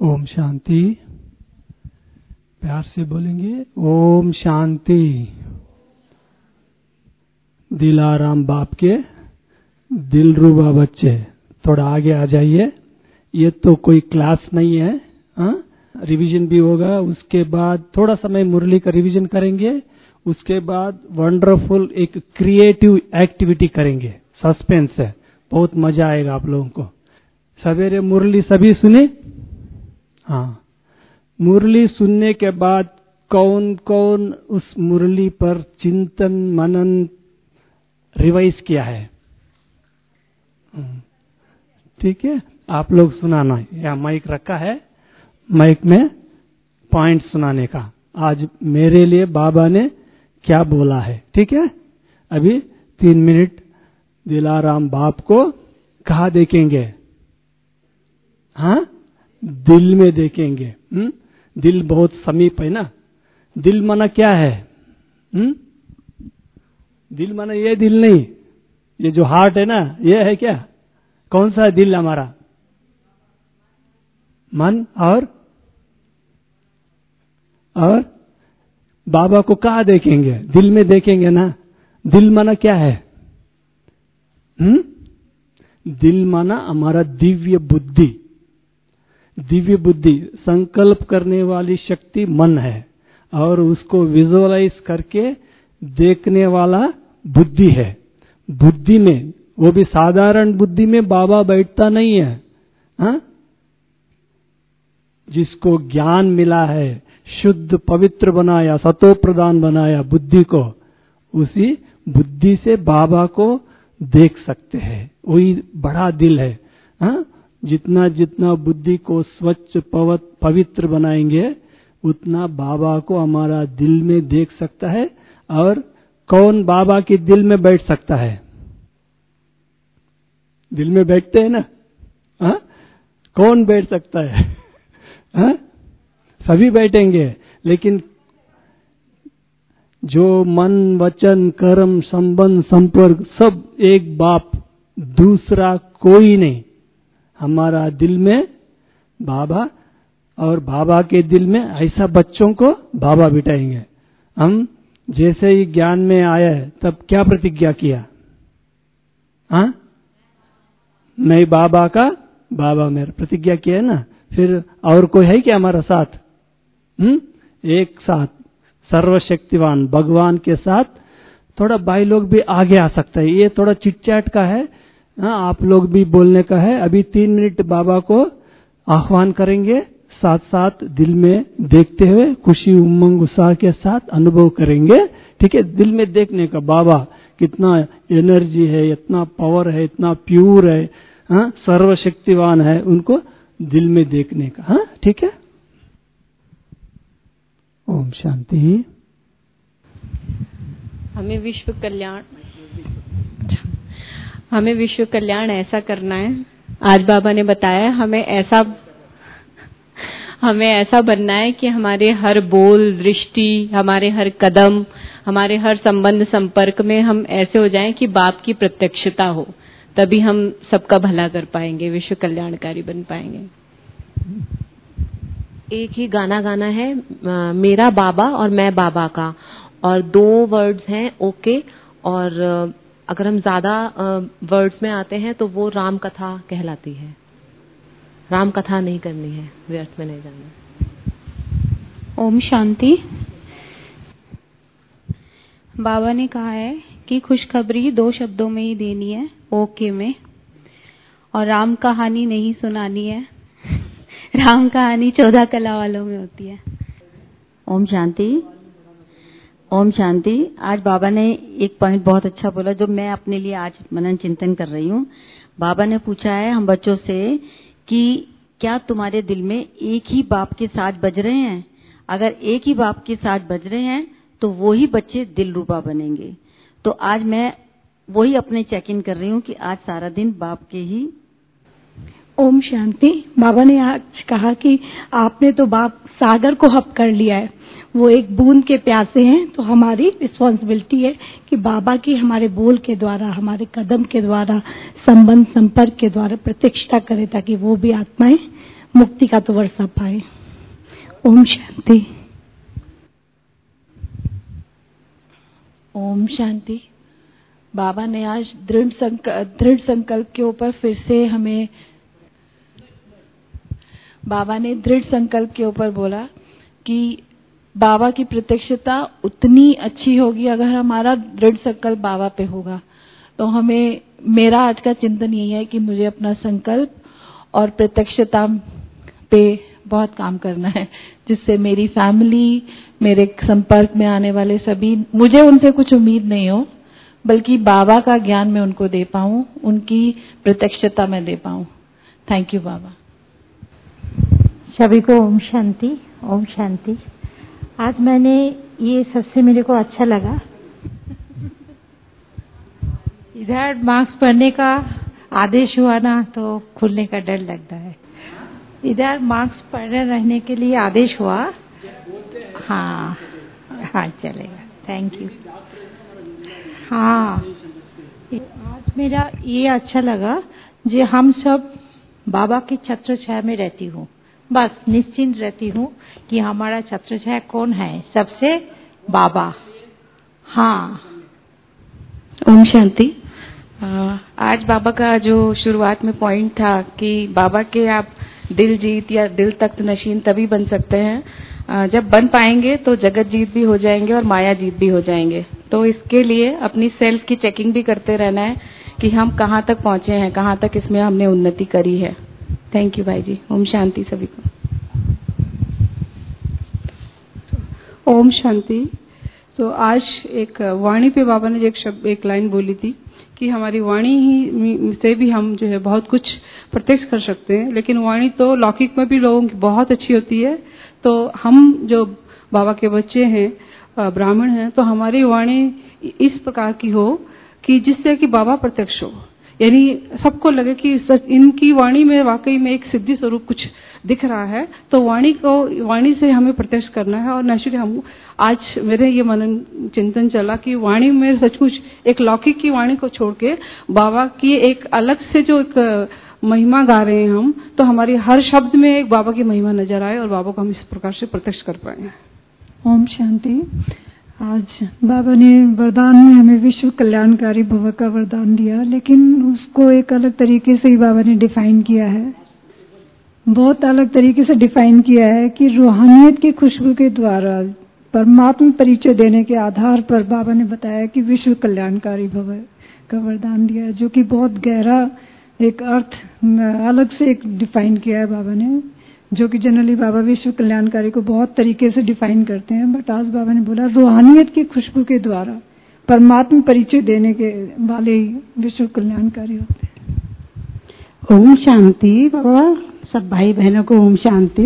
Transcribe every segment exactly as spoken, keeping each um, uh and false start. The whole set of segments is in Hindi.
ओम शांति। प्यार से बोलेंगे ओम शांति। दिलाराम बाप के दिलरुबा बच्चे, थोड़ा आगे आ जाइए। ये तो कोई क्लास नहीं है, हाँ? रिवीजन भी होगा। उसके बाद थोड़ा समय मुरली का रिवीजन करेंगे। उसके बाद वंडरफुल एक क्रिएटिव एक्टिविटी करेंगे। सस्पेंस है, बहुत मजा आएगा आप लोगों को। सवेरे मुरली सभी सुने? हाँ। मुरली सुनने के बाद कौन कौन उस मुरली पर चिंतन मनन रिवाइज किया है? ठीक है, आप लोग सुनाना। या माइक रखा है, माइक में पॉइंट सुनाने का। आज मेरे लिए बाबा ने क्या बोला है, ठीक है? अभी तीन मिनट दिलाराम बाप को कहाँ देखेंगे? हाँ, दिल में देखेंगे। हुँ? दिल बहुत समीप है ना। दिल माना क्या है? हुँ? दिल माना ये दिल नहीं, ये जो हार्ट है ना, ये है क्या? कौन सा है दिल हमारा? मन और और बाबा को कहाँ देखेंगे? दिल में देखेंगे ना। दिल माना क्या है? हुँ? दिल माना हमारा दिव्य बुद्धि। दिव्य बुद्धि, संकल्प करने वाली शक्ति मन है, और उसको विजुअलाइज करके देखने वाला बुद्धि है। बुद्धि में, वो भी साधारण बुद्धि में बाबा बैठता नहीं है, हा? जिसको ज्ञान मिला है, शुद्ध पवित्र बनाया, सतो प्रदान बनाया बुद्धि को, उसी बुद्धि से बाबा को देख सकते हैं। वही बड़ा दिल है। हा? जितना जितना बुद्धि को स्वच्छ पवित्र बनाएंगे, उतना बाबा को हमारा दिल में देख सकता है। और कौन बाबा के दिल में बैठ सकता है? दिल में बैठते हैं ना, हा? कौन बैठ सकता है? हा? सभी बैठेंगे, लेकिन जो मन वचन कर्म संबंध संपर्क सब एक बाप, दूसरा कोई नहीं। हमारा दिल में बाबा, और बाबा के दिल में ऐसा बच्चों को बाबा बिठाएंगे। हम जैसे ही ज्ञान में आया है, तब क्या प्रतिज्ञा किया? हाँ, मैं बाबा का, बाबा मेरा, प्रतिज्ञा किया है ना। फिर और कोई है क्या हमारा साथ? हम्म एक साथ सर्वशक्तिवान भगवान के साथ। थोड़ा भाई लोग भी आगे आ सकता है। ये थोड़ा चिटचैट का है, हाँ, आप लोग भी बोलने का है। अभी तीन मिनट बाबा को आह्वान करेंगे, साथ साथ दिल में देखते हुए खुशी उमंग उत्साह के साथ अनुभव करेंगे। ठीक है, दिल में देखने का, बाबा कितना एनर्जी है, इतना पावर है, इतना प्यूर है, हाँ, सर्वशक्तिवान है, उनको दिल में देखने का। हाँ, ठीक है। ओम शांति। हमें विश्व कल्याण हमें विश्व कल्याण ऐसा करना है। आज बाबा ने बताया हमें ऐसा हमें ऐसा बनना है कि हमारे हर बोल, दृष्टि, हमारे हर कदम, हमारे हर संबंध संपर्क में हम ऐसे हो जाएं कि बाप की प्रत्यक्षता हो। तभी हम सबका भला कर पाएंगे, विश्व कल्याणकारी बन पाएंगे। एक ही गाना गाना है, मेरा बाबा और मैं बाबा का, और दो वर्ड्स हैं ओके। और अगर हम ज्यादा वर्ड्स में आते हैं तो वो राम कथा कहलाती है। राम कथा नहीं करनी है, व्यर्थ में नहीं जाना। ओम शांति। बाबा ने कहा है कि खुशखबरी दो शब्दों में ही देनी है, ओके में, और राम कहानी नहीं सुनानी है। राम कहानी चौदह कला वालों में होती है। ओम शांति। ओम शांति। आज बाबा ने एक पॉइंट बहुत अच्छा बोला, जो मैं अपने लिए आज मनन चिंतन कर रही हूँ। बाबा ने पूछा है हम बच्चों से कि क्या तुम्हारे दिल में एक ही बाप के साथ बज रहे हैं? अगर एक ही बाप के साथ बज रहे हैं तो वो ही बच्चे दिल रूबा बनेंगे। तो आज मैं वही अपने चेक इन कर रही हूँ कि आज सारा दिन बाप के ही। ओम शांति। बाबा ने आज कहा कि आपने तो बाप सागर को हप कर लिया है, वो एक बूंद के प्यासे हैं। तो हमारी रिस्पॉन्सिबिलिटी है कि बाबा की हमारे बोल के द्वारा, हमारे कदम के द्वारा, संबंध संपर्क के द्वारा प्रत्यक्षता करें, ताकि वो भी आत्माएं मुक्ति का तो वर्षा पाए। ओम शांति। ओम शांति। बाबा ने आज दृढ़ संकल्प दृढ़ संकल्प के ऊपर फिर से हमें बाबा ने दृढ़ संकल्प के ऊपर बोला कि बाबा की प्रत्यक्षता उतनी अच्छी होगी अगर हमारा दृढ़ संकल्प बाबा पे होगा। तो हमें मेरा आज का चिंतन यही है कि मुझे अपना संकल्प और प्रत्यक्षता पे बहुत काम करना है, जिससे मेरी फैमिली, मेरे संपर्क में आने वाले सभी, मुझे उनसे कुछ उम्मीद नहीं हो, बल्कि बाबा का ज्ञान मैं उनको दे पाऊं, उनकी प्रत्यक्षता मैं दे पाऊं। थैंक यू बाबा। सभी को ओम शांति। ओम शांति। आज मैंने ये सबसे मेरे को अच्छा लगा, इधर मार्क्स पढ़ने का आदेश हुआ ना तो खुलने का डर लगता है। इधर मार्क्स पढ़े रहने के लिए आदेश हुआ। हाँ हाँ चलेगा। Thank you. हाँ आज मेरा ये अच्छा लगा जो हम सब बाबा की छत्र छाया में रहती हूँ, बस निश्चिंत रहती हूँ कि हमारा छत्र छाया कौन है, सबसे बाबा। हाँ ओम शांति। आज बाबा का जो शुरुआत में पॉइंट था कि बाबा के आप दिल जीत या दिल तख्त नशीन तभी बन सकते हैं जब बन पाएंगे तो जगत जीत भी हो जाएंगे और माया जीत भी हो जाएंगे। तो इसके लिए अपनी सेल्फ की चेकिंग भी करते रहना है कि हम कहाँ तक पहुँचे हैं, कहाँ तक इसमें हमने उन्नति करी है। थैंक यू भाई जी। ओम शांति सभी को। ओम शांति। तो आज एक वाणी पे बाबा ने एक शब्द एक लाइन बोली थी कि हमारी वाणी ही से भी हम जो है बहुत कुछ प्रत्यक्ष कर सकते हैं, लेकिन वाणी तो लौकिक में भी लोगों की बहुत अच्छी होती है। तो हम जो बाबा के बच्चे हैं, ब्राह्मण हैं, तो हमारी वाणी इस प्रकार की हो कि जिससे कि बाबा प्रत्यक्ष हो, यानी सबको लगे कि इनकी वाणी में वाकई में एक सिद्धि स्वरूप कुछ दिख रहा है। तो वाणी को वाणी से हमें प्रत्यक्ष करना है। और नेचुरली हम आज मेरे ये मनन चिंतन चला कि वाणी में सचमुच एक लौकिक की वाणी को छोड़ के बाबा की एक अलग से जो एक महिमा गा रहे हैं हम, तो हमारी हर शब्द में एक बाबा की महिमा नजर आए और बाबा को हम इस प्रकार से प्रत्यक्ष कर पाए। ओम शांति। आज बाबा ने वरदान में हमें विश्व कल्याणकारी भव का वरदान दिया, लेकिन उसको एक अलग तरीके से ही बाबा ने डिफाइन किया है, बहुत अलग तरीके से डिफाइन किया है कि रूहानियत की खुशबू के द्वारा परमात्मा परिचय देने के आधार पर बाबा ने बताया कि विश्व कल्याणकारी भव का वरदान दिया है, जो कि बहुत गहरा एक अर्थ अलग से एक डिफाइन किया है बाबा ने, जो कि जनरली बाबा विश्व कल्याणकारी को बहुत तरीके से डिफाइन करते हैं, बट आज बाबा ने बोला रूहानियत की खुशबू के द्वारा परमात्मा परिचय देने के वाले ही विश्व कल्याणकारी होते हैं। ओम शांति। बाबा सब भाई बहनों को ओम शांति।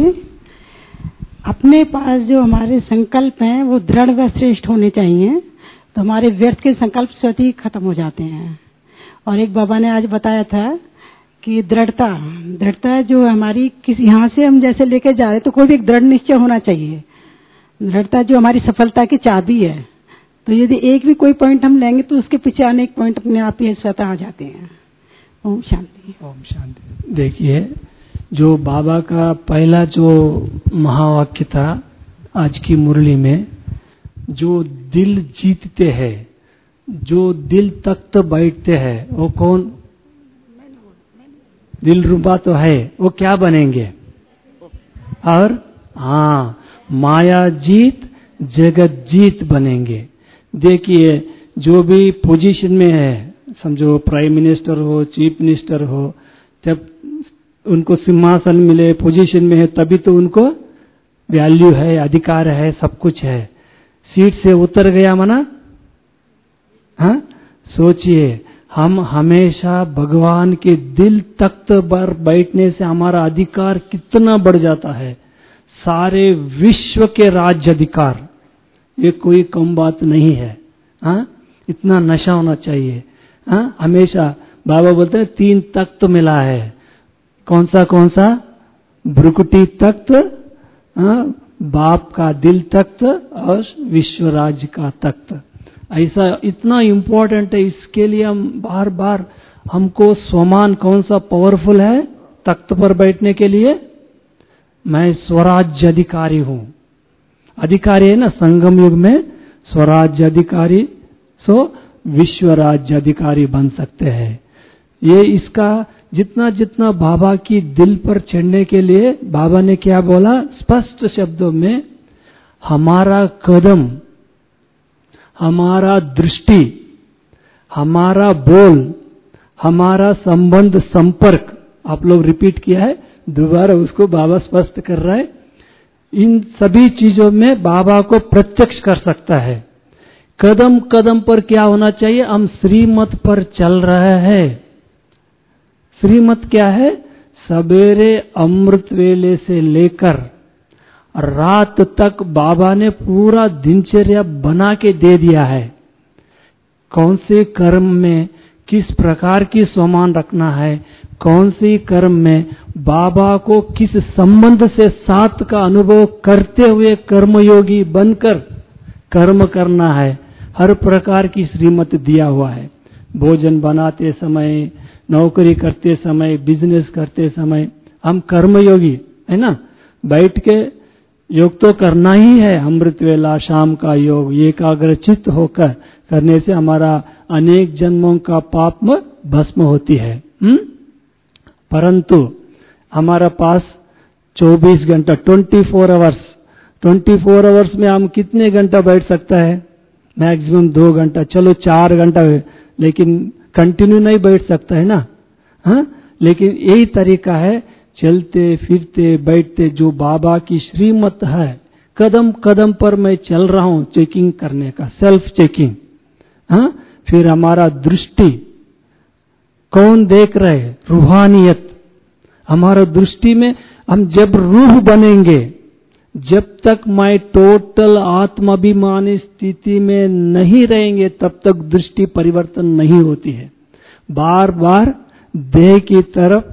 अपने पास जो हमारे संकल्प हैं वो दृढ़ व श्रेष्ठ होने चाहिए, तो हमारे व्यर्थ के संकल्प स्वतः ही खत्म हो जाते हैं। और एक बाबा ने आज बताया था कि दृढ़ता दृढ़ता जो हमारी किसी यहाँ से हम जैसे लेके जा रहे तो कोई भी एक दृढ़ निश्चय होना चाहिए। दृढ़ता जो हमारी सफलता की चाबी है, तो यदि एक भी कोई पॉइंट हम लेंगे तो उसके पीछे अनेक पॉइंट अपने आप ही स्वतः आ जाते हैं। ओम शांति। ओम शांति। देखिए, जो बाबा का पहला जो महावाक्य था आज की मुरली में, जो दिल जीतते हैं, जो दिल तख्त बैठते हैं, वो कौन? दिल रुबा तो है, वो क्या बनेंगे? और हाँ, माया जीत जगत जीत बनेंगे। देखिए, जो भी पोजीशन में है, समझो प्राइम मिनिस्टर हो, चीफ मिनिस्टर हो, जब उनको सिंहासन मिले, पोजीशन में है, तभी तो उनको वैल्यू है, अधिकार है, सब कुछ है। सीट से उतर गया मना, हाँ, सोचिए, हम हमेशा भगवान के दिल तख्त पर बैठने से हमारा अधिकार कितना बढ़ जाता है। सारे विश्व के राज्य अधिकार, ये कोई कम बात नहीं है। हाँ, इतना नशा होना चाहिए। हाँ, हमेशा बाबा बोलते हैं तीन तख्त मिला है। कौन सा कौन सा? भ्रुकुटी तख्त, हाँ, बाप का दिल तख्त और विश्व राज्य का तख्त। ऐसा इतना इम्पोर्टेंट है, इसके लिए हम बार बार हमको स्वमान कौन सा पावरफुल है तख्त पर बैठने के लिए? मैं स्वराज्य अधिकारी हूं। अधिकारी है ना, संगम युग में स्वराज्य अधिकारी, सो विश्व राज्य अधिकारी बन सकते हैं। ये इसका जितना जितना बाबा की दिल पर चढ़ने के लिए बाबा ने क्या बोला स्पष्ट शब्दों में, हमारा कदम, हमारा दृष्टि, हमारा बोल, हमारा संबंध संपर्क, आप लोग रिपीट किया है, दोबारा उसको बाबा स्पष्ट कर रहा है। इन सभी चीजों में बाबा को प्रत्यक्ष कर सकता है। कदम कदम पर क्या होना चाहिए, हम श्रीमत पर चल रहे हैं। श्रीमत क्या है, सवेरे अमृत वेले से लेकर रात तक बाबा ने पूरा दिनचर्या बना के दे दिया है। कौन से कर्म में किस प्रकार की स्वमान रखना है, कौन सी कर्म में बाबा को किस संबंध से साथ का अनुभव करते हुए कर्मयोगी बनकर कर्म करना है, हर प्रकार की श्रीमत दिया हुआ है। भोजन बनाते समय, नौकरी करते समय, बिजनेस करते समय हम कर्मयोगी है ना, बैठ के योग तो करना ही है। अमृत वेला शाम का योग एकाग्रचित्त होकर करने से हमारा अनेक जन्मों का पाप भस्म होती है। हुँ? परंतु हमारा पास चौबीस घंटा twenty four hours twenty four hours में हम कितने घंटा बैठ सकता है, मैक्सिमम दो घंटा, चलो चार घंटा, लेकिन कंटिन्यू नहीं बैठ सकता है ना। हाँ, लेकिन यही तरीका है, चलते फिरते बैठते जो बाबा की श्रीमत है, कदम कदम पर मैं चल रहा हूं, चेकिंग करने का, सेल्फ चेकिंग। हाँ, फिर हमारा दृष्टि कौन देख रहे, रूहानियत। हमारा दृष्टि में हम जब रूह बनेंगे, जब तक मैं टोटल आत्माभिमानी स्थिति में नहीं रहेंगे, तब तक दृष्टि परिवर्तन नहीं होती है। बार बार देह की तरफ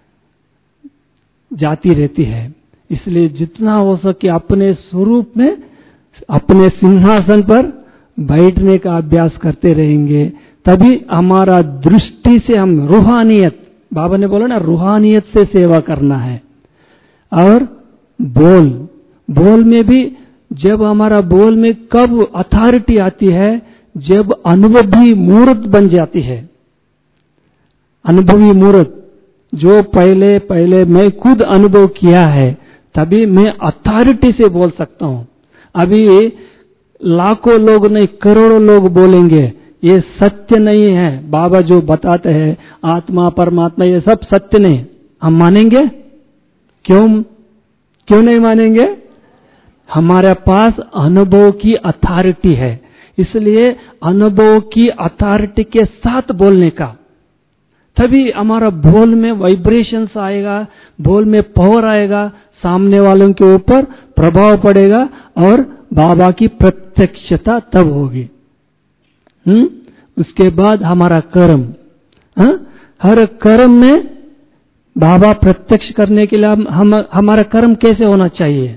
जाती रहती है। इसलिए जितना हो सके अपने स्वरूप में, अपने सिंहासन पर बैठने का अभ्यास करते रहेंगे, तभी हमारा दृष्टि से हम रूहानियत, बाबा ने बोला ना रूहानियत से सेवा करना है। और बोल, बोल में भी जब हमारा बोल में कब अथॉरिटी आती है, जब अनुभवी मूर्त बन जाती है। अनुभवी मूर्त जो पहले पहले मैं खुद अनुभव किया है, तभी मैं अथॉरिटी से बोल सकता हूं। अभी लाखों लोग नहीं, करोड़ों लोग बोलेंगे ये सत्य नहीं है, बाबा जो बताते हैं आत्मा परमात्मा ये सब सत्य नहीं, हम मानेंगे? क्यों क्यों नहीं मानेंगे? हमारे पास अनुभव की अथॉरिटी है। इसलिए अनुभव की अथॉरिटी के साथ बोलने का, तभी हमारा बोल में वाइब्रेशंस आएगा, बोल में पावर आएगा, सामने वालों के ऊपर प्रभाव पड़ेगा और बाबा की प्रत्यक्षता तब होगी। हम्म उसके बाद हमारा कर्म, हा? हर कर्म में बाबा प्रत्यक्ष करने के लिए हम, हम हमारा कर्म कैसे होना चाहिए?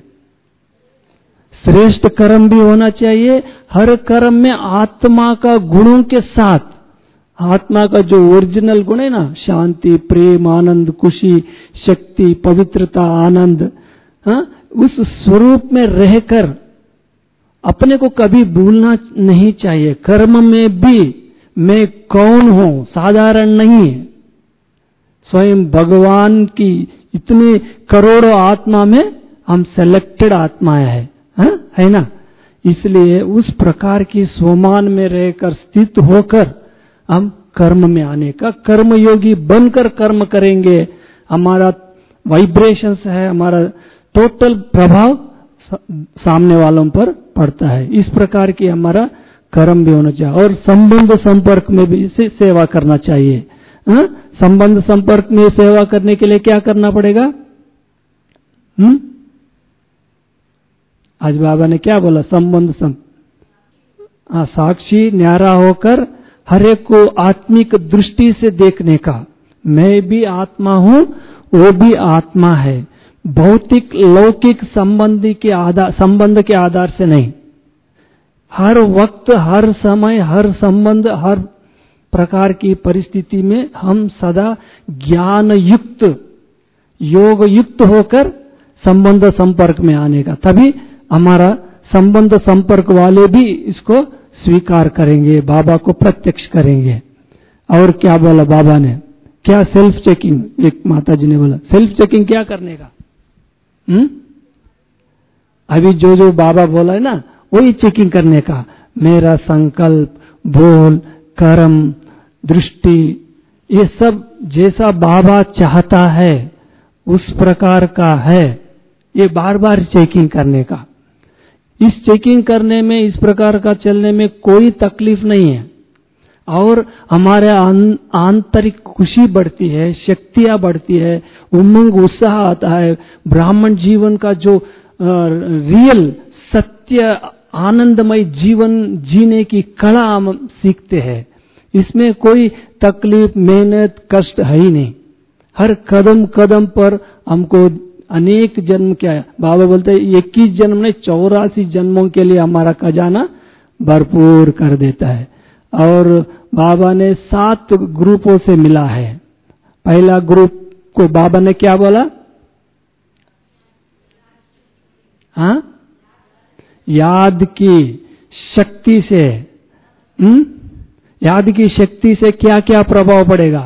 श्रेष्ठ कर्म भी होना चाहिए। हर कर्म में आत्मा का गुणों के साथ, आत्मा का जो ओरिजिनल गुण है ना, शांति, प्रेम, आनंद, खुशी, शक्ति, पवित्रता, आनंद, हा? उस स्वरूप में रहकर अपने को कभी भूलना नहीं चाहिए। कर्म में भी मैं कौन हूं, साधारण नहीं है। स्वयं भगवान की इतने करोड़ों आत्मा में हम सेलेक्टेड आत्माएं हैं, है, है ना। इसलिए उस प्रकार की स्वमान में रहकर स्थित होकर हम कर्म में आने का, कर्मयोगी बनकर कर्म करेंगे। हमारा वाइब्रेशंस है, हमारा टोटल प्रभाव सामने वालों पर पड़ता है। इस प्रकार की हमारा कर्म भी होना चाहिए। और संबंध संपर्क में भी इसे सेवा करना चाहिए। हा? संबंध संपर्क में सेवा करने के लिए क्या करना पड़ेगा? हम्म आज बाबा ने क्या बोला? संबंध सं हाँ, साक्षी न्यारा होकर हर एक को आत्मिक दृष्टि से देखने का। मैं भी आत्मा हूं, वो भी आत्मा है। भौतिक लौकिक संबंधी के आधार संबंध के आधार से नहीं। हर वक्त, हर समय, हर संबंध, हर प्रकार की परिस्थिति में हम सदा ज्ञान युक्त, योग युक्त होकर संबंध संपर्क में आने का, तभी हमारा संबंध संपर्क वाले भी इसको स्वीकार करेंगे, बाबा को प्रत्यक्ष करेंगे। और क्या बोला बाबा ने, क्या सेल्फ चेकिंग, एक माता जी ने बोला सेल्फ चेकिंग क्या करने का। हुँ? अभी जो जो बाबा बोला है ना वही चेकिंग करने का, मेरा संकल्प, बोल, कर्म, दृष्टि, ये सब जैसा बाबा चाहता है उस प्रकार का है, ये बार बार चेकिंग करने का। इस चेकिंग करने में, इस प्रकार का चलने में कोई तकलीफ नहीं है और हमारे आंतरिक खुशी बढ़ती है, शक्तियां बढ़ती है, उमंग उत्साह आता है। ब्राह्मण जीवन का जो रियल सत्य आनंदमय जीवन जीने की कला हम सीखते हैं। इसमें कोई तकलीफ, मेहनत, कष्ट है ही नहीं। हर कदम कदम पर हमको अनेक जन्म, क्या है बाबा बोलते हैं इक्कीस जन्म ने चौरासी जन्मों के लिए हमारा खजाना भरपूर कर देता है। और बाबा ने सात ग्रुपों से मिला है। पहला ग्रुप को बाबा ने क्या बोला, हाँ, याद की शक्ति से। हुँ? याद की शक्ति से क्या क्या प्रभाव पड़ेगा।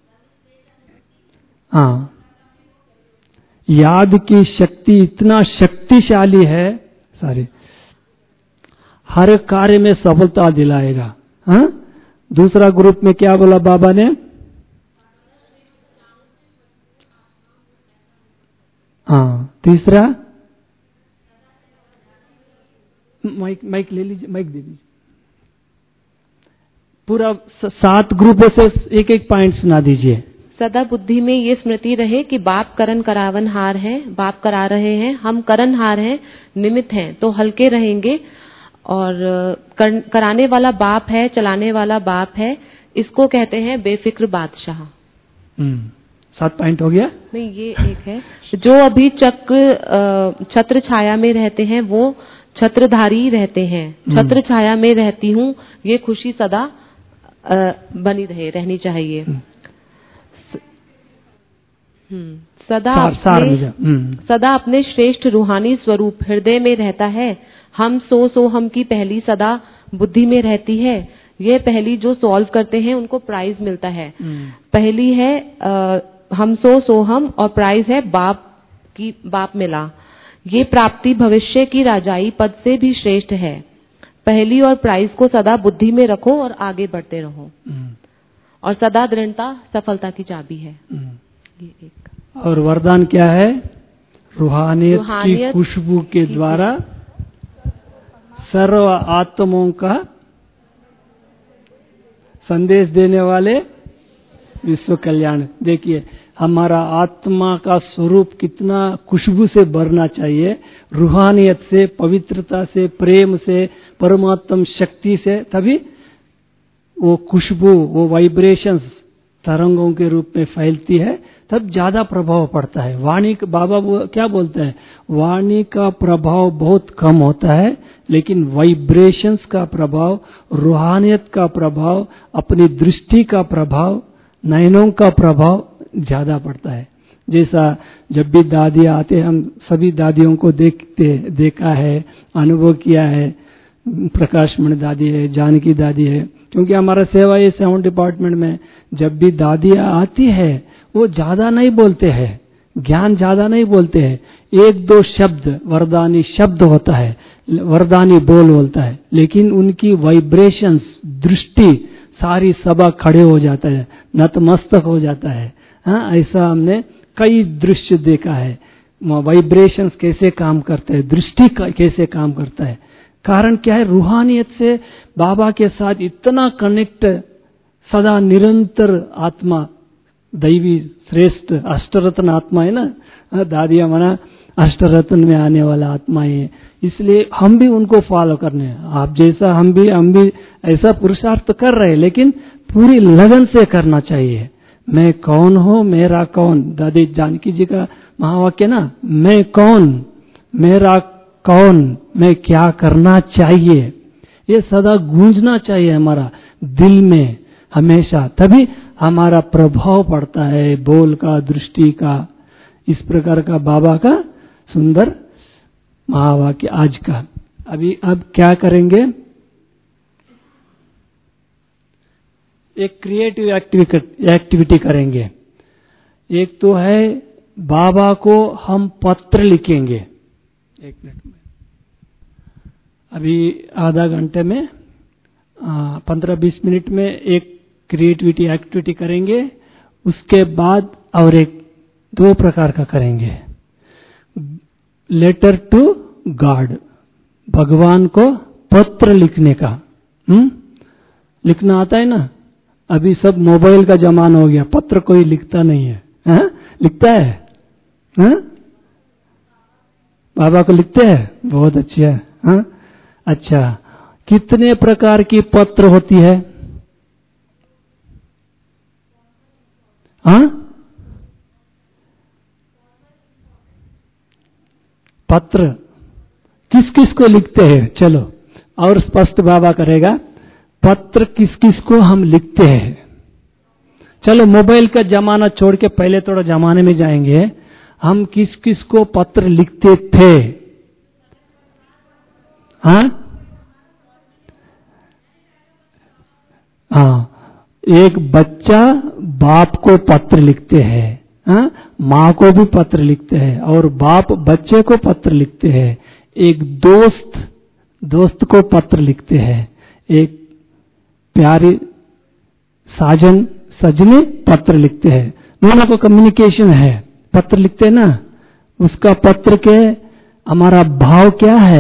हाँ, याद की शक्ति इतना शक्तिशाली है, सॉरी, हर कार्य में सफलता दिलाएगा। हाँ? दूसरा ग्रुप में क्या बोला बाबा ने, हाँ, तीसरा माइक माइक ले लीजिए, माइक दे दीजिए। पूरा सात ग्रुपों से एक एक पॉइंट सुना दीजिए। सदा बुद्धि में ये स्मृति रहे कि बाप करन करावन हार है, बाप करा रहे हैं, हम करन हार हैं, निमित्त हैं, तो हल्के रहेंगे। और कर, कराने वाला बाप है, चलाने वाला बाप है, इसको कहते हैं बेफिक्र बादशाह। हम्म, सात पॉइंट हो गया। नहीं, ये एक है। जो अभी चक्र छत्र छाया में रहते हैं वो छत्रधारी रहते हैं। छत्र छाया में रहती हूँ, ये खुशी सदा आ, बनी रहे रहनी चाहिए। हम्म, सदा अपने, सदा अपने श्रेष्ठ रूहानी स्वरूप हृदय में रहता है। हम सो सो हम की पहली सदा बुद्धि में रहती है। ये पहली जो सॉल्व करते हैं उनको प्राइज मिलता है। पहली है आ, हम सो सो हम, और प्राइज है बाप की बाप मिला। ये प्राप्ति भविष्य की राजाई पद से भी श्रेष्ठ है। पहली और प्राइज को सदा बुद्धि में रखो और आगे बढ़ते रहो। और सदा दृढ़ता सफलता की चाबी है। ये एक। और वरदान क्या है, रूहानियत की खुशबू के द्वारा सर्व आत्माओं का संदेश देने वाले विश्व कल्याण। देखिए हमारा आत्मा का स्वरूप कितना खुशबू से भरना चाहिए, रूहानियत से, पवित्रता से, प्रेम से, परमात्म शक्ति से, तभी वो खुशबू, वो वाइब्रेशंस तरंगों के रूप में फैलती है, तब ज्यादा प्रभाव पड़ता है। वाणी, बाबा वो क्या बोलते हैं, वाणी का प्रभाव बहुत कम होता है, लेकिन वाइब्रेशंस का प्रभाव, रूहानियत का प्रभाव, अपनी दृष्टि का प्रभाव, नयनों का प्रभाव ज्यादा पड़ता है। जैसा जब भी दादियां आते, हम सभी दादियों को देखते देखा है, अनुभव किया है। प्रकाशमणि दादी है, जानकी दादी है, क्योंकि हमारा सेवा ये साउंड डिपार्टमेंट में जब भी दादियां आती है वो ज्यादा नहीं बोलते हैं, ज्ञान ज्यादा नहीं बोलते हैं, एक दो शब्द वरदानी शब्द होता है, वरदानी बोल बोलता है, लेकिन उनकी वाइब्रेशंस, दृष्टि, सारी सभा खड़े हो जाता है, नतमस्तक हो जाता है। हाँ, ऐसा हमने कई दृश्य देखा है। वाइब्रेशंस कैसे काम करते हैं, दृष्टि कैसे काम करता है। कारण क्या है, रूहानियत से बाबा के साथ इतना कनेक्ट, सदा निरंतर आत्मा, दैवी श्रेष्ठ अष्टरत्न आत्मा है ना, दादिया मना अष्टरत्न में आने वाला आत्मा है, इसलिए हम भी उनको फॉलो करने हैं। आप जैसा हम भी हम भी ऐसा पुरुषार्थ कर रहे हैं, लेकिन पूरी लगन से करना चाहिए। मैं कौन हूँ, मेरा कौन, दादी जानकी जी का महावाक्य ना, मैं कौन, मेरा कौन, मैं क्या करना चाहिए, ये सदा गूंजना चाहिए हमारा दिल में हमेशा, तभी हमारा प्रभाव पड़ता है बोल का, दृष्टि का। इस प्रकार का बाबा का सुंदर महावाक्य आज का। अभी अब क्या करेंगे, एक क्रिएटिव एक्टिविटी करेंगे। एक तो है बाबा को हम पत्र लिखेंगे। एक मिनट में, अभी आधा घंटे में पंद्रह बीस मिनट में एक क्रिएटिविटी एक्टिविटी करेंगे। उसके बाद और एक दो प्रकार का करेंगे, लेटर टू गॉड, भगवान को पत्र लिखने का। हम्म लिखना आता है ना? अभी सब मोबाइल का जमाना हो गया, पत्र कोई लिखता नहीं है। हा? लिखता है? हा? बाबा को लिखते हैं, बहुत अच्छी है। हा? अच्छा, कितने प्रकार की पत्र होती है? हाँ, पत्र किस किस को लिखते हैं? चलो और स्पष्ट बाबा करेगा, पत्र किस किस को हम लिखते हैं। चलो मोबाइल का जमाना छोड़ के पहले थोड़ा जमाने में जाएंगे। हम किस किस को पत्र लिखते थे? हाँ हाँ, एक बच्चा बाप को पत्र लिखते हैं, हाँ? माँ को भी पत्र लिखते हैं और बाप बच्चे को पत्र लिखते हैं। एक दोस्त दोस्त को पत्र लिखते हैं, एक प्यारी साजन सजने पत्र लिखते हैं। दोनों को कम्युनिकेशन है, पत्र लिखते हैं ना। उसका पत्र के हमारा भाव क्या है?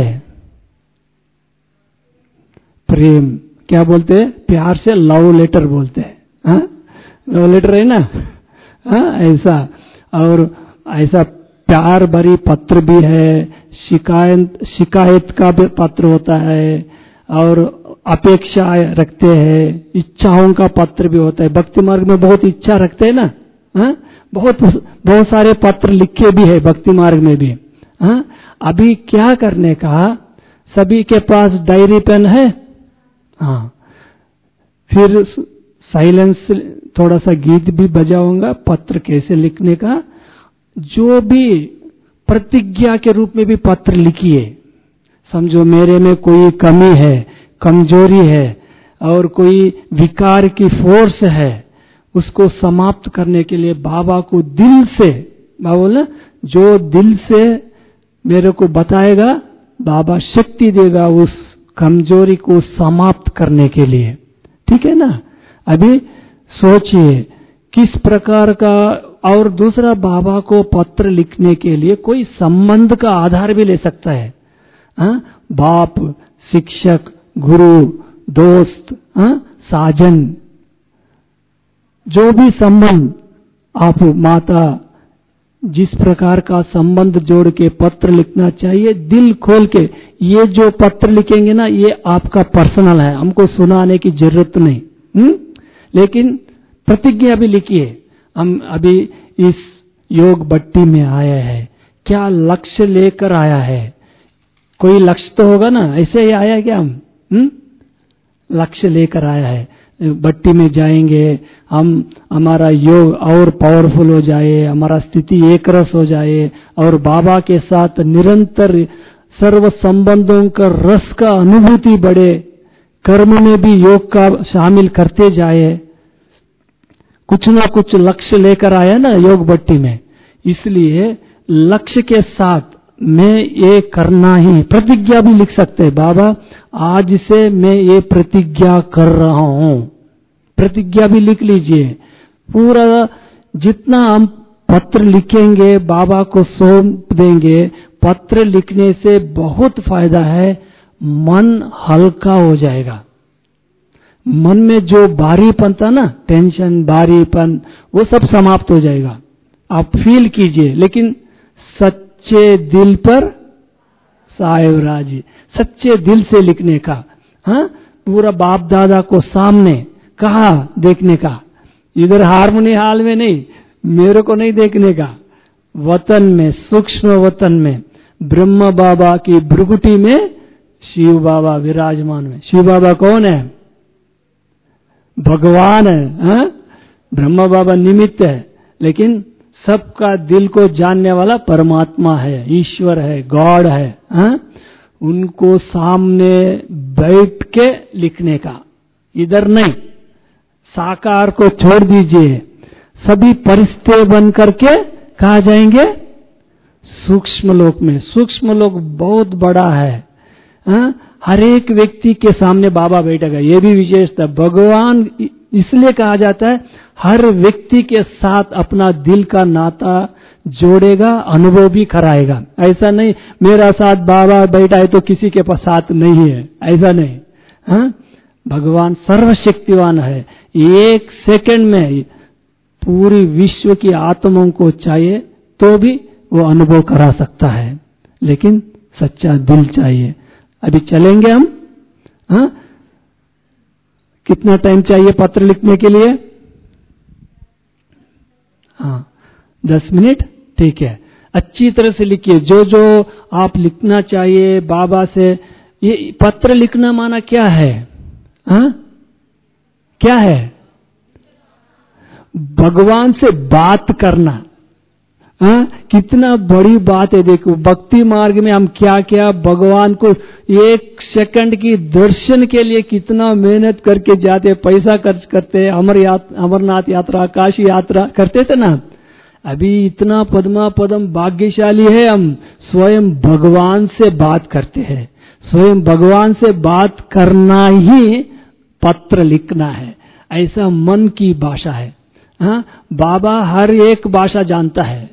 प्रेम, क्या बोलते हैं? प्यार से लव लेटर बोलते हैं। हाँ, लव लेटर है ना? हाँ, ऐसा। और ऐसा प्यार भरी पत्र भी है, शिकायत शिकायत का भी पत्र होता है, और अपेक्षा रखते हैं, इच्छाओं का पत्र भी होता है। भक्ति मार्ग में बहुत इच्छा रखते हैं ना। हाँ, बहुत बहुत सारे पत्र लिखे भी है भक्ति मार्ग में भी। हाँ, अभी क्या करने का, सभी के पास डायरी पेन है। हाँ, फिर साइलेंस, थोड़ा सा गीत भी बजाऊंगा पत्र कैसे लिखने का। जो भी प्रतिज्ञा के रूप में भी पत्र लिखिए। समझो मेरे में कोई कमी है, कमजोरी है और कोई विकार की फोर्स है, उसको समाप्त करने के लिए बाबा को दिल से, बाबा बोला जो दिल से मेरे को बताएगा बाबा शक्ति देगा उस कमजोरी को समाप्त करने के लिए। ठीक है ना? अभी सोचिए किस प्रकार का। और दूसरा, बाबा को पत्र लिखने के लिए कोई संबंध का आधार भी ले सकता है। हाँ? बाप, शिक्षक, गुरु, दोस्त, हाँ? साजन, जो भी संबंध, आप माता, जिस प्रकार का संबंध जोड़ के पत्र लिखना चाहिए, दिल खोल के। ये जो पत्र लिखेंगे ना, ये आपका पर्सनल है, हमको सुनाने की जरूरत नहीं। हुँ? लेकिन प्रतिज्ञा भी लिखिए। हम अभी इस योग भट्टी में आए हैं, क्या लक्ष्य लेकर आया है? कोई लक्ष्य तो होगा ना, ऐसे ही आया क्या हम? हुँ? लक्ष्य लेकर आया है। भट्टी में जाएंगे हम, हमारा योग और पावरफुल हो जाए, हमारा स्थिति एक रस हो जाए और बाबा के साथ निरंतर सर्व संबंधों का रस का अनुभूति बढ़े, कर्म में भी योग का शामिल करते जाए। कुछ ना कुछ लक्ष्य लेकर आया ना योग भट्टी में, इसलिए लक्ष्य के साथ मैं ये करना ही, प्रतिज्ञा भी लिख सकते हैं। बाबा आज से मैं ये प्रतिज्ञा कर रहा हूं, प्रतिज्ञा भी लिख लीजिए। पूरा जितना हम पत्र लिखेंगे बाबा को सौंप देंगे। पत्र लिखने से बहुत फायदा है, मन हल्का हो जाएगा। मन में जो भारीपन था ना, टेंशन, भारीपन, वो सब समाप्त हो जाएगा। आप फील कीजिए, लेकिन सच्चे दिल पर साहेब राजी, सच्चे दिल से लिखने का। हाँ, पूरा बाप दादा को सामने कहा देखने का, इधर हारमोनी हाल में नहीं, मेरे को नहीं देखने का। वतन में, सूक्ष्म वतन में, ब्रह्म बाबा की भ्रुकुटी में शिव बाबा विराजमान में। शिव बाबा कौन है? भगवान है। हाँ? ब्रह्म बाबा निमित्त है, लेकिन सबका दिल को जानने वाला परमात्मा है, ईश्वर है, गॉड है, हा? उनको सामने बैठ के लिखने का, इधर नहीं। साकार को छोड़ दीजिए, सभी परिस्थिति बन करके कहा जाएंगे सूक्ष्म लोक में। सूक्ष्म लोक बहुत बड़ा है, हा? हर एक व्यक्ति के सामने बाबा बैठेगा, ये भी विशेषता। भगवान इसलिए कहा जाता है हर व्यक्ति के साथ अपना दिल का नाता जोड़ेगा, अनुभव भी कराएगा। ऐसा नहीं मेरा साथ बाबा बैठा है तो किसी के पास साथ नहीं है, ऐसा नहीं। हा? भगवान सर्वशक्तिवान है, एक सेकंड में पूरी विश्व की आत्माओं को चाहिए तो भी वो अनुभव करा सकता है, लेकिन सच्चा दिल चाहिए। अभी चलेंगे हम। हा? कितना टाइम चाहिए पत्र लिखने के लिए? हाँ, दस मिनट, ठीक है। अच्छी तरह से लिखिए, जो जो आप लिखना चाहिए बाबा से। ये पत्र लिखना माना क्या है? हाँ? क्या है? भगवान से बात करना। हाँ? कितना बड़ी बात है। देखो भक्ति मार्ग में हम क्या क्या भगवान को एक सेकंड की दर्शन के लिए कितना मेहनत करके जाते, पैसा खर्च करते, अमर यात, अमरनाथ यात्रा, काशी यात्रा करते थे ना। अभी इतना पद्मा पदम भाग्यशाली है, हम स्वयं भगवान से बात करते हैं। स्वयं भगवान से बात करना ही पत्र लिखना है। ऐसा मन की भाषा है। हाँ? बाबा हर एक भाषा जानता है,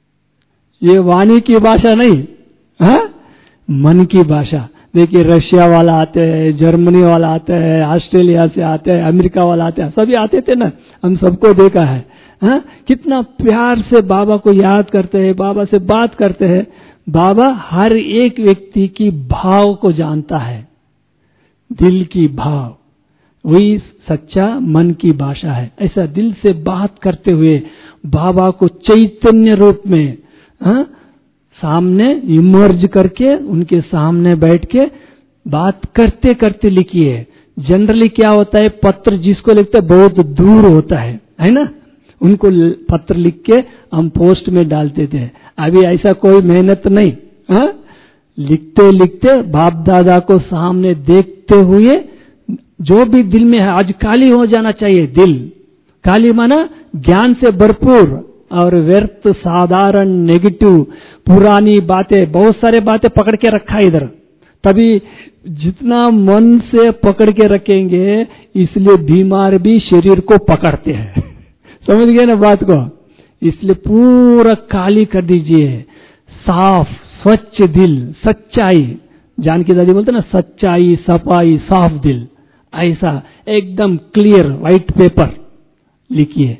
ये वाणी की भाषा नहीं, है मन की भाषा। देखिए रशिया वाला आते हैं, जर्मनी वाला आते हैं, ऑस्ट्रेलिया से आते हैं, अमेरिका वाला आते हैं, सभी आते थे ना, हम सबको देखा है। हा? कितना प्यार से बाबा को याद करते हैं, बाबा से बात करते हैं। बाबा हर एक व्यक्ति की भाव को जानता है, दिल की भाव, वही सच्चा मन की भाषा है। ऐसा दिल से बात करते हुए बाबा को चैतन्य रूप में हाँ, सामने इमर्ज करके उनके सामने बैठ के बात करते करते लिखिए। जनरली क्या होता है, पत्र जिसको लिखते हैं बहुत दूर होता है, है ना, उनको पत्र लिख के हम पोस्ट में डालते थे। अभी ऐसा कोई मेहनत नहीं। हाँ? लिखते लिखते बाप दादा को सामने देखते हुए जो भी दिल में है, आज खाली हो जाना चाहिए दिल। खाली माना ज्ञान से भरपूर और व्यर्थ साधारण नेगेटिव पुरानी बातें, बहुत सारे बातें पकड़ के रखा है इधर। तभी जितना मन से पकड़ के रखेंगे, इसलिए बीमार भी शरीर को पकड़ते हैं। समझ गए ना बात को? इसलिए पूरा खाली कर दीजिए, साफ स्वच्छ दिल, सच्चाई। जानकी दादी बोलते ना, सच्चाई सफाई साफ दिल, ऐसा एकदम क्लियर व्हाइट पेपर लिखिए।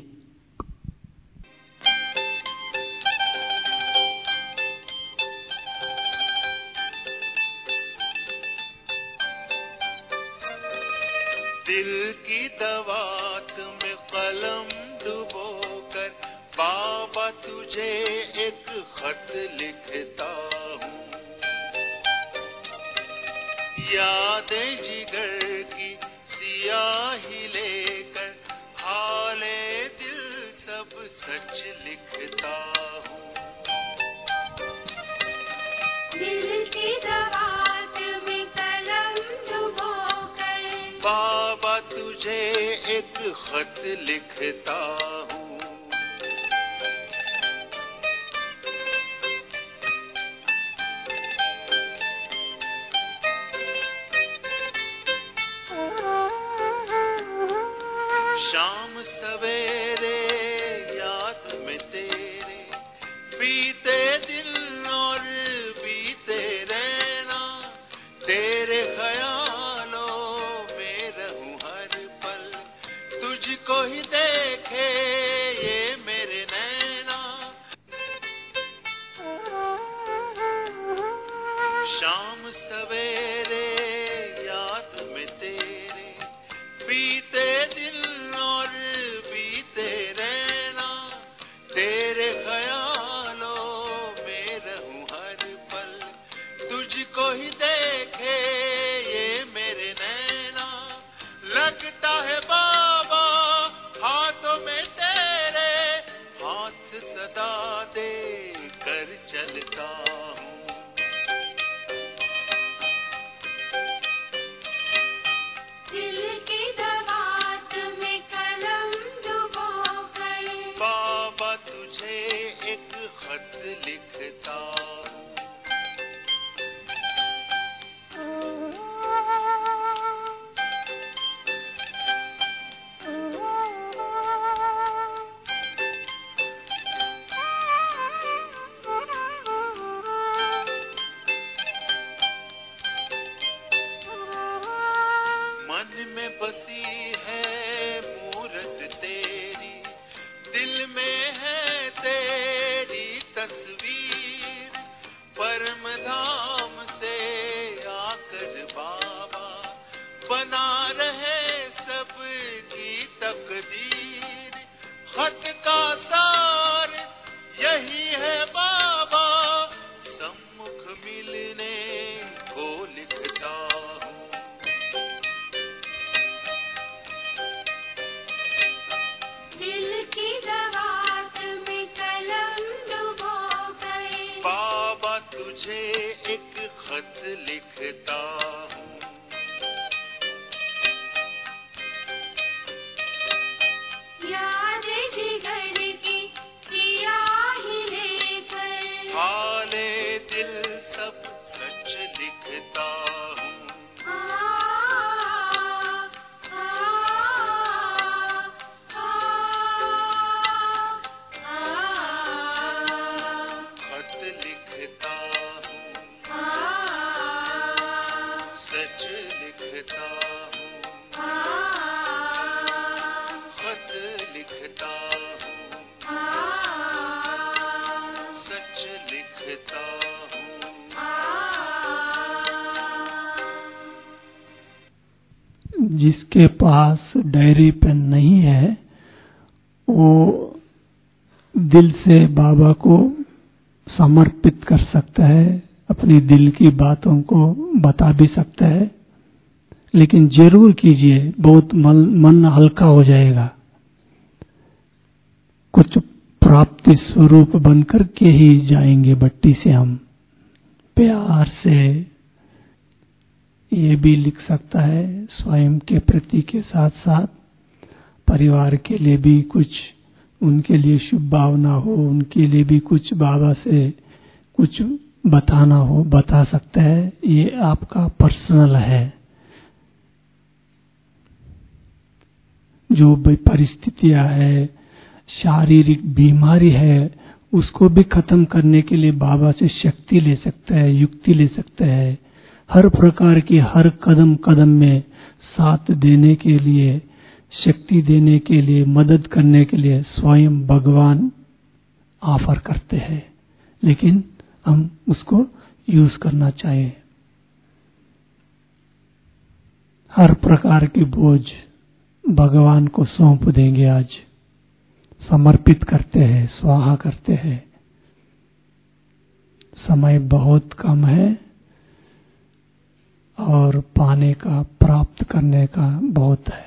दिल की दवात में कलम डुबोकर बाबा तुझे एक खत लिखता हूँ। यादें जिगर की सियाही लेकर हाले दिल सब सच लिखता हूँ। दिल की दवात में कलम डुबोकर बाबा तुझे एक खत लिखता हूँ। शाम सवेरे याद में तेरे बीते दिन और बीते रहना, तेरे ख्यालों में रहूं हर पल, तुझको ही देखे ये मेरे नैना। शाम सवेरे याद में तेरे बीते दिन और बीते रहना, तेरे ख्यालों में रहूं हर पल, तुझको ही देखे ये मेरे नैना। लगता है बाबा हाथों में तेरे हाथ सदा का तार यही है बाबा, सम्मुख मिलने को लिखता हूँ। दिल की दवात में कलम डुबो कर बाबा तुझे एक खत लिखता हूँ। याद जिगर की सियाही लेकर हाले दिल सब सच लिखता हूँ। आ, आ, आ, आ, खत लिखता हूँ, आ, सच लिखता हूँ, आ, खत लिखता हूँ, सच लिखता हूँ। जिसके पास डायरी पेन नहीं है वो दिल से बाबा को समर्पित कर सकता है, अपनी दिल की बातों को बता भी सकता है, लेकिन जरूर कीजिए, बहुत मन, मन हल्का हो जाएगा। कुछ प्राप्ति स्वरूप बनकर के ही जाएंगे भट्टी से हम। प्यार से ये भी लिख सकता है, स्वयं के प्रति के साथ साथ परिवार के लिए भी कुछ, उनके लिए शुभ भावना हो, उनके लिए भी कुछ बाबा से कुछ बताना हो, बता सकता है। ये आपका पर्सनल है। जो भी परिस्थितियां है, शारीरिक बीमारी है, उसको भी खत्म करने के लिए बाबा से शक्ति ले सकता है, युक्ति ले सकता है। हर प्रकार की हर कदम कदम में साथ देने के लिए, शक्ति देने के लिए, मदद करने के लिए स्वयं भगवान ऑफर करते हैं, लेकिन हम उसको यूज करना चाहिए। हर प्रकार की बोझ भगवान को सौंप देंगे, आज समर्पित करते हैं, स्वाहा करते हैं। समय बहुत कम है और पाने का, प्राप्त करने का बहुत है।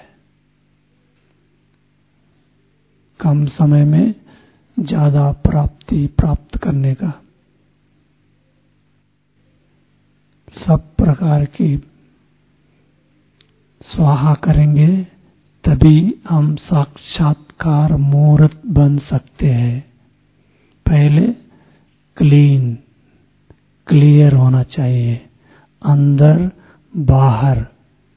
कम समय में ज्यादा प्राप्ति प्राप्त करने का। सब प्रकार की स्वाहा करेंगे तभी हम साक्षात्कार मूर्त बन सकते हैं। पहले क्लीन, क्लियर होना चाहिए, अंदर बाहर।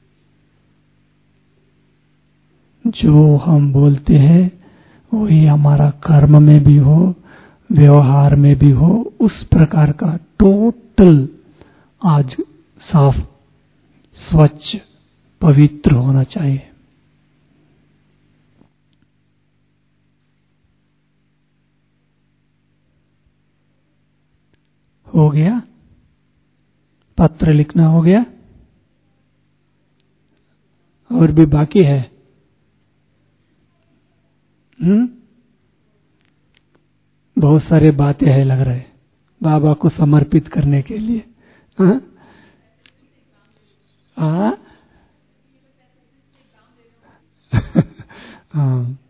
जो हम बोलते हैं वही हमारा कर्म में भी हो, व्यवहार में भी हो, उस प्रकार का टोटल आज साफ, स्वच्छ, पवित्र होना चाहिए। हो गया? पत्र लिखना हो गया? और भी बाकी है? हम्म बहुत सारे बातें हैं लग रहे बाबा को समर्पित करने के लिए। हाँ हाँ हाँ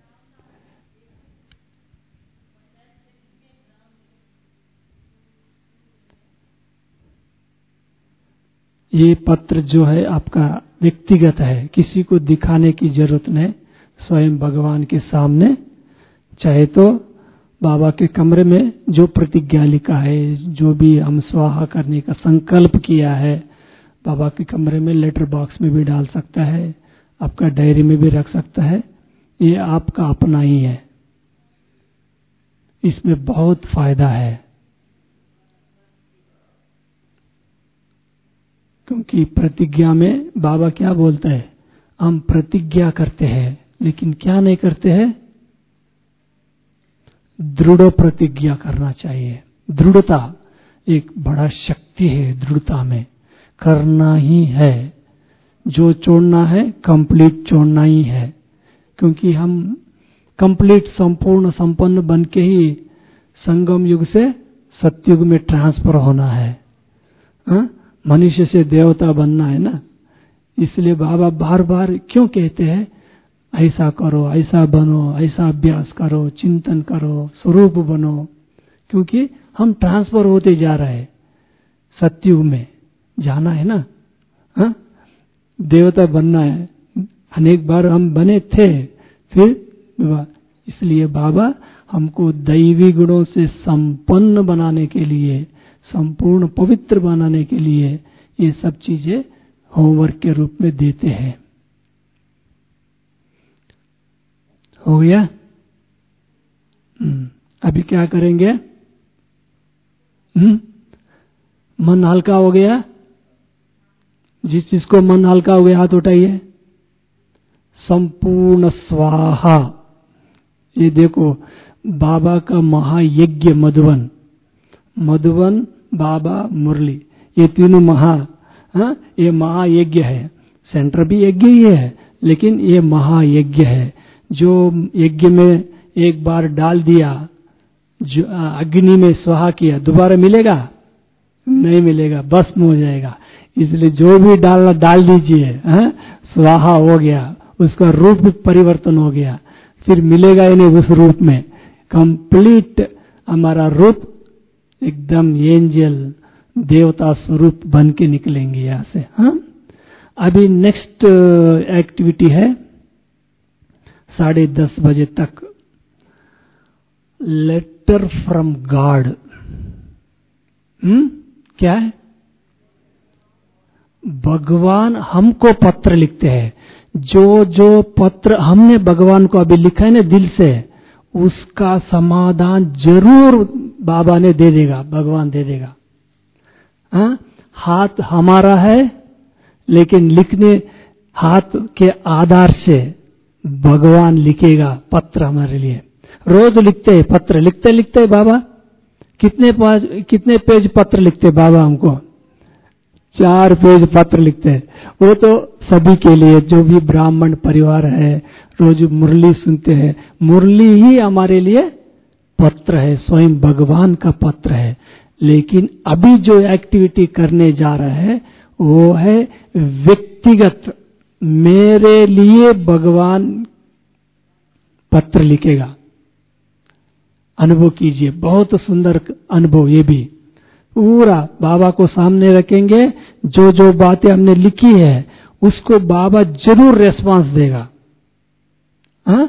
ये पत्र जो है आपका व्यक्तिगत है, किसी को दिखाने की जरूरत नहीं। स्वयं भगवान के सामने, चाहे तो बाबा के कमरे में जो प्रतिज्ञा लिखा है, जो भी हम स्वाहा करने का संकल्प किया है, बाबा के कमरे में लेटर बॉक्स में भी डाल सकता है, आपका डायरी में भी रख सकता है। ये आपका अपना ही है, इसमें बहुत फायदा है। क्योंकि प्रतिज्ञा में बाबा क्या बोलता है, हम प्रतिज्ञा करते हैं लेकिन क्या नहीं करते हैं, दृढ़ प्रतिज्ञा करना चाहिए। दृढ़ता एक बड़ा शक्ति है, दृढ़ता में करना ही है। जो छोड़ना है कंप्लीट छोड़ना ही है। क्योंकि हम कंप्लीट संपूर्ण संपन्न बन के ही संगम युग से सतयुग में ट्रांसफर होना है। हा? मनुष्य से देवता बनना है ना। इसलिए बाबा बार बार क्यों कहते हैं ऐसा करो, ऐसा बनो, ऐसा अभ्यास करो, चिंतन करो, स्वरूप बनो, क्योंकि हम ट्रांसफर होते जा रहे हैं, सतयुग में जाना है ना। हा? देवता बनना है। अनेक बार हम बने थे, फिर इसलिए बाबा हमको दैवी गुणों से संपन्न बनाने के लिए, संपूर्ण पवित्र बनाने के लिए ये सब चीजें होमवर्क के रूप में देते हैं। हो गया? अभी क्या करेंगे? हम्म मन हल्का हो गया? जिस जिसको मन हल्का हो गया हाथ उठाइए। संपूर्ण स्वाहा। ये देखो बाबा का महायज्ञ मधुवन, मधुवन बाबा मुरली, ये तीनों महा, हाँ ये महायज्ञ है। सेंटर भी यज्ञ ही है, लेकिन ये महायज्ञ है। जो यज्ञ में एक बार डाल दिया, जो अग्नि में स्वाहा किया, दोबारा मिलेगा? नहीं मिलेगा, भस्म हो जाएगा। इसलिए जो भी डालना डाल दीजिए, स्वाहा हो गया, उसका रूप परिवर्तन हो गया, फिर मिलेगा ही नहीं उस रूप में। कंप्लीट हमारा रूप एकदम एंजल देवता स्वरूप बन के निकलेंगे यहाँ से। हाँ अभी नेक्स्ट एक्टिविटी है साढ़े दस बजे तक, लेटर फ्रॉम गॉड। हम्म क्या है? भगवान हमको पत्र लिखते हैं। जो जो पत्र हमने भगवान को अभी लिखा है ना दिल से, उसका समाधान जरूर बाबा ने दे देगा, भगवान दे देगा। हाँ? हाथ हमारा है, लेकिन लिखने हाथ के आधार से भगवान लिखेगा पत्र हमारे लिए। रोज लिखते हैं पत्र, लिखते लिखते बाबा कितने पास कितने पेज पत्र लिखते बाबा हमको? चार पेज पत्र लिखते हैं। वो तो सभी के लिए, जो भी ब्राह्मण परिवार है, रोज मुरली सुनते हैं, मुरली ही हमारे लिए पत्र है, स्वयं भगवान का पत्र है। लेकिन अभी जो एक्टिविटी करने जा रहा है वो है व्यक्तिगत, मेरे लिए भगवान पत्र लिखेगा। अनुभव कीजिए, बहुत सुंदर अनुभव। ये भी पूरा बाबा को सामने रखेंगे, जो जो बातें हमने लिखी है उसको बाबा जरूर रेस्पॉन्स देगा। हाँ?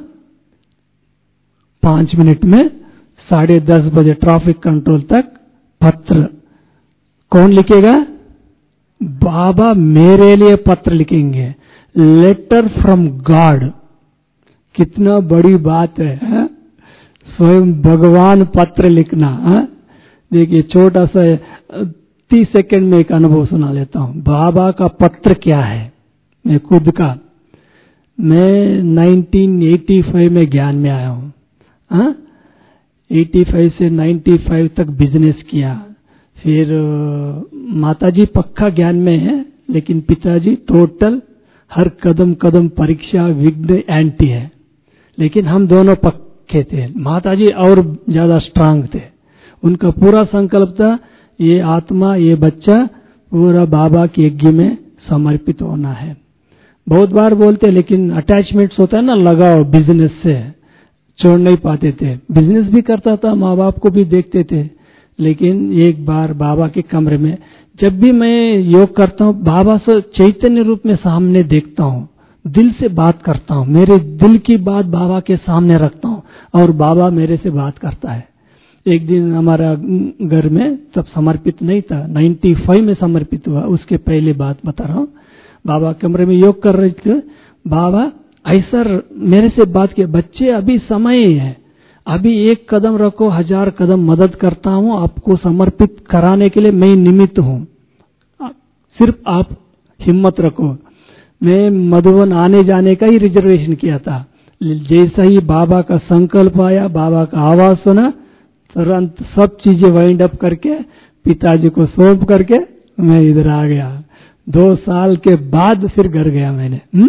पांच मिनट में साढ़े दस बजे ट्रैफिक कंट्रोल तक पत्र कौन लिखेगा? बाबा मेरे लिए पत्र लिखेंगे, लेटर फ्रॉम गॉड। कितना बड़ी बात है, है? स्वयं भगवान पत्र लिखना। है? देखिए छोटा सा तीस सेकंड में एक अनुभव सुना लेता हूं। बाबा का पत्र क्या है, मैं खुद का। मैं नाइनटीन एटी फाइव में ज्ञान में आया हूं। हाँ? पचासी से पचानवे तक बिजनेस किया। फिर माताजी पक्का ज्ञान में है, लेकिन पिताजी टोटल हर कदम कदम परीक्षा विघ्न एंटी है। लेकिन हम दोनों पक्के थे। माताजी और ज्यादा स्ट्रांग थे। उनका पूरा संकल्प था ये आत्मा, ये बच्चा पूरा बाबा के यज्ञ में समर्पित होना है। बहुत बार बोलते, लेकिन अटैचमेंट्स होता है ना, लगाओ बिजनेस से, छोड़ नहीं पाते थे। बिजनेस भी करता था, माँ बाप को भी देखते थे। लेकिन एक बार बाबा के कमरे में, जब भी मैं योग करता हूँ, बाबा से चैतन्य रूप में सामने देखता हूँ, दिल से बात करता हूँ, मेरे दिल की बात बाबा के सामने रखता हूँ और बाबा मेरे से बात करता है। एक दिन हमारा घर में तब समर्पित नहीं था, पचानवे में समर्पित हुआ, उसके पहले बात बता रहा हूँ। बाबा कमरे में योग कर रहे थे। बाबा ऐसा मेरे से बात किया, बच्चे अभी समय है, अभी एक कदम रखो, हजार कदम मदद करता हूँ, आपको समर्पित कराने के लिए मैं निमित्त हूँ, सिर्फ आप हिम्मत रखो। मैं मधुबन आने जाने का ही रिजर्वेशन किया था। जैसा ही बाबा का संकल्प आया, बाबा का आवाज सुना, तुरंत सब चीजें वाइंड अप करके पिताजी को सौंप करके मैं इधर आ गया। दो साल के बाद फिर घर गया मैंने। हुँ?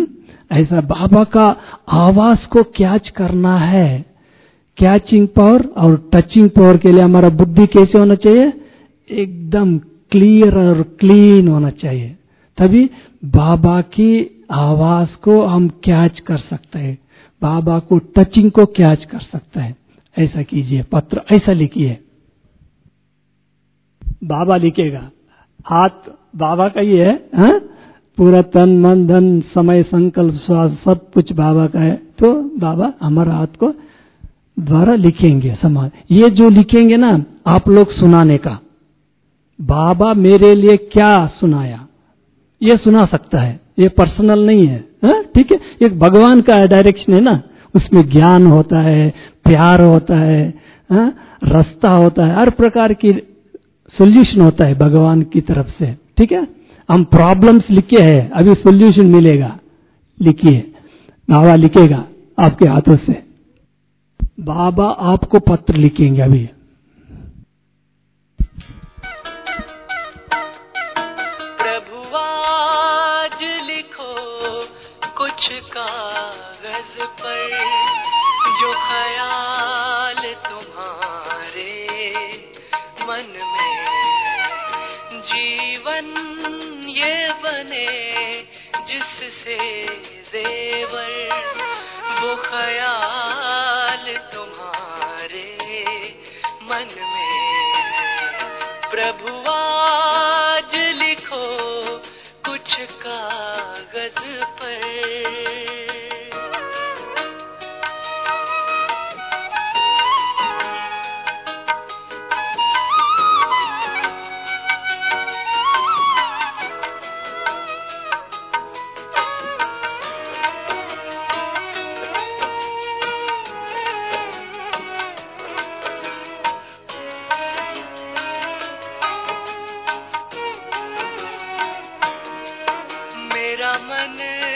ऐसा बाबा का आवाज को कैच करना है। कैचिंग पावर और टचिंग पावर के लिए हमारा बुद्धि कैसे होना चाहिए? एकदम क्लियर और क्लीन होना चाहिए, तभी बाबा की आवाज को हम कैच कर सकते हैं, बाबा को टचिंग को कैच कर सकते हैं। ऐसा कीजिए, पत्र ऐसा लिखिए, बाबा लिखेगा, हाथ बाबा का ही है, हा? पूरा तन मन धन समय संकल्प श्वास सब कुछ बाबा का है, तो बाबा हमारा हाथ को द्वारा लिखेंगे समाज। ये जो लिखेंगे ना आप लोग सुनाने का, बाबा मेरे लिए क्या सुनाया ये सुना सकता है, ये पर्सनल नहीं है, ठीक है। एक भगवान का डायरेक्शन है ना, उसमें ज्ञान होता है, प्यार होता है, हा? रास्ता होता है, हर प्रकार की सोल्यूशन होता है भगवान की तरफ से, ठीक है। हम प्रॉब्लम्स लिखे हैं, अभी सोल्यूशन मिलेगा, लिखिए, बाबा लिखेगा आपके हाथों से, बाबा आपको पत्र लिखेंगे अभी। प्रभु आज लिखो कुछ कागज पर, जो ख्याल तुम्हारे मन में, जीवन ये बने जिससे जेवर, वो ख्याल तुम्हारे मन में। प्रभु आज लिखो कुछ कागज पर। मेरा मन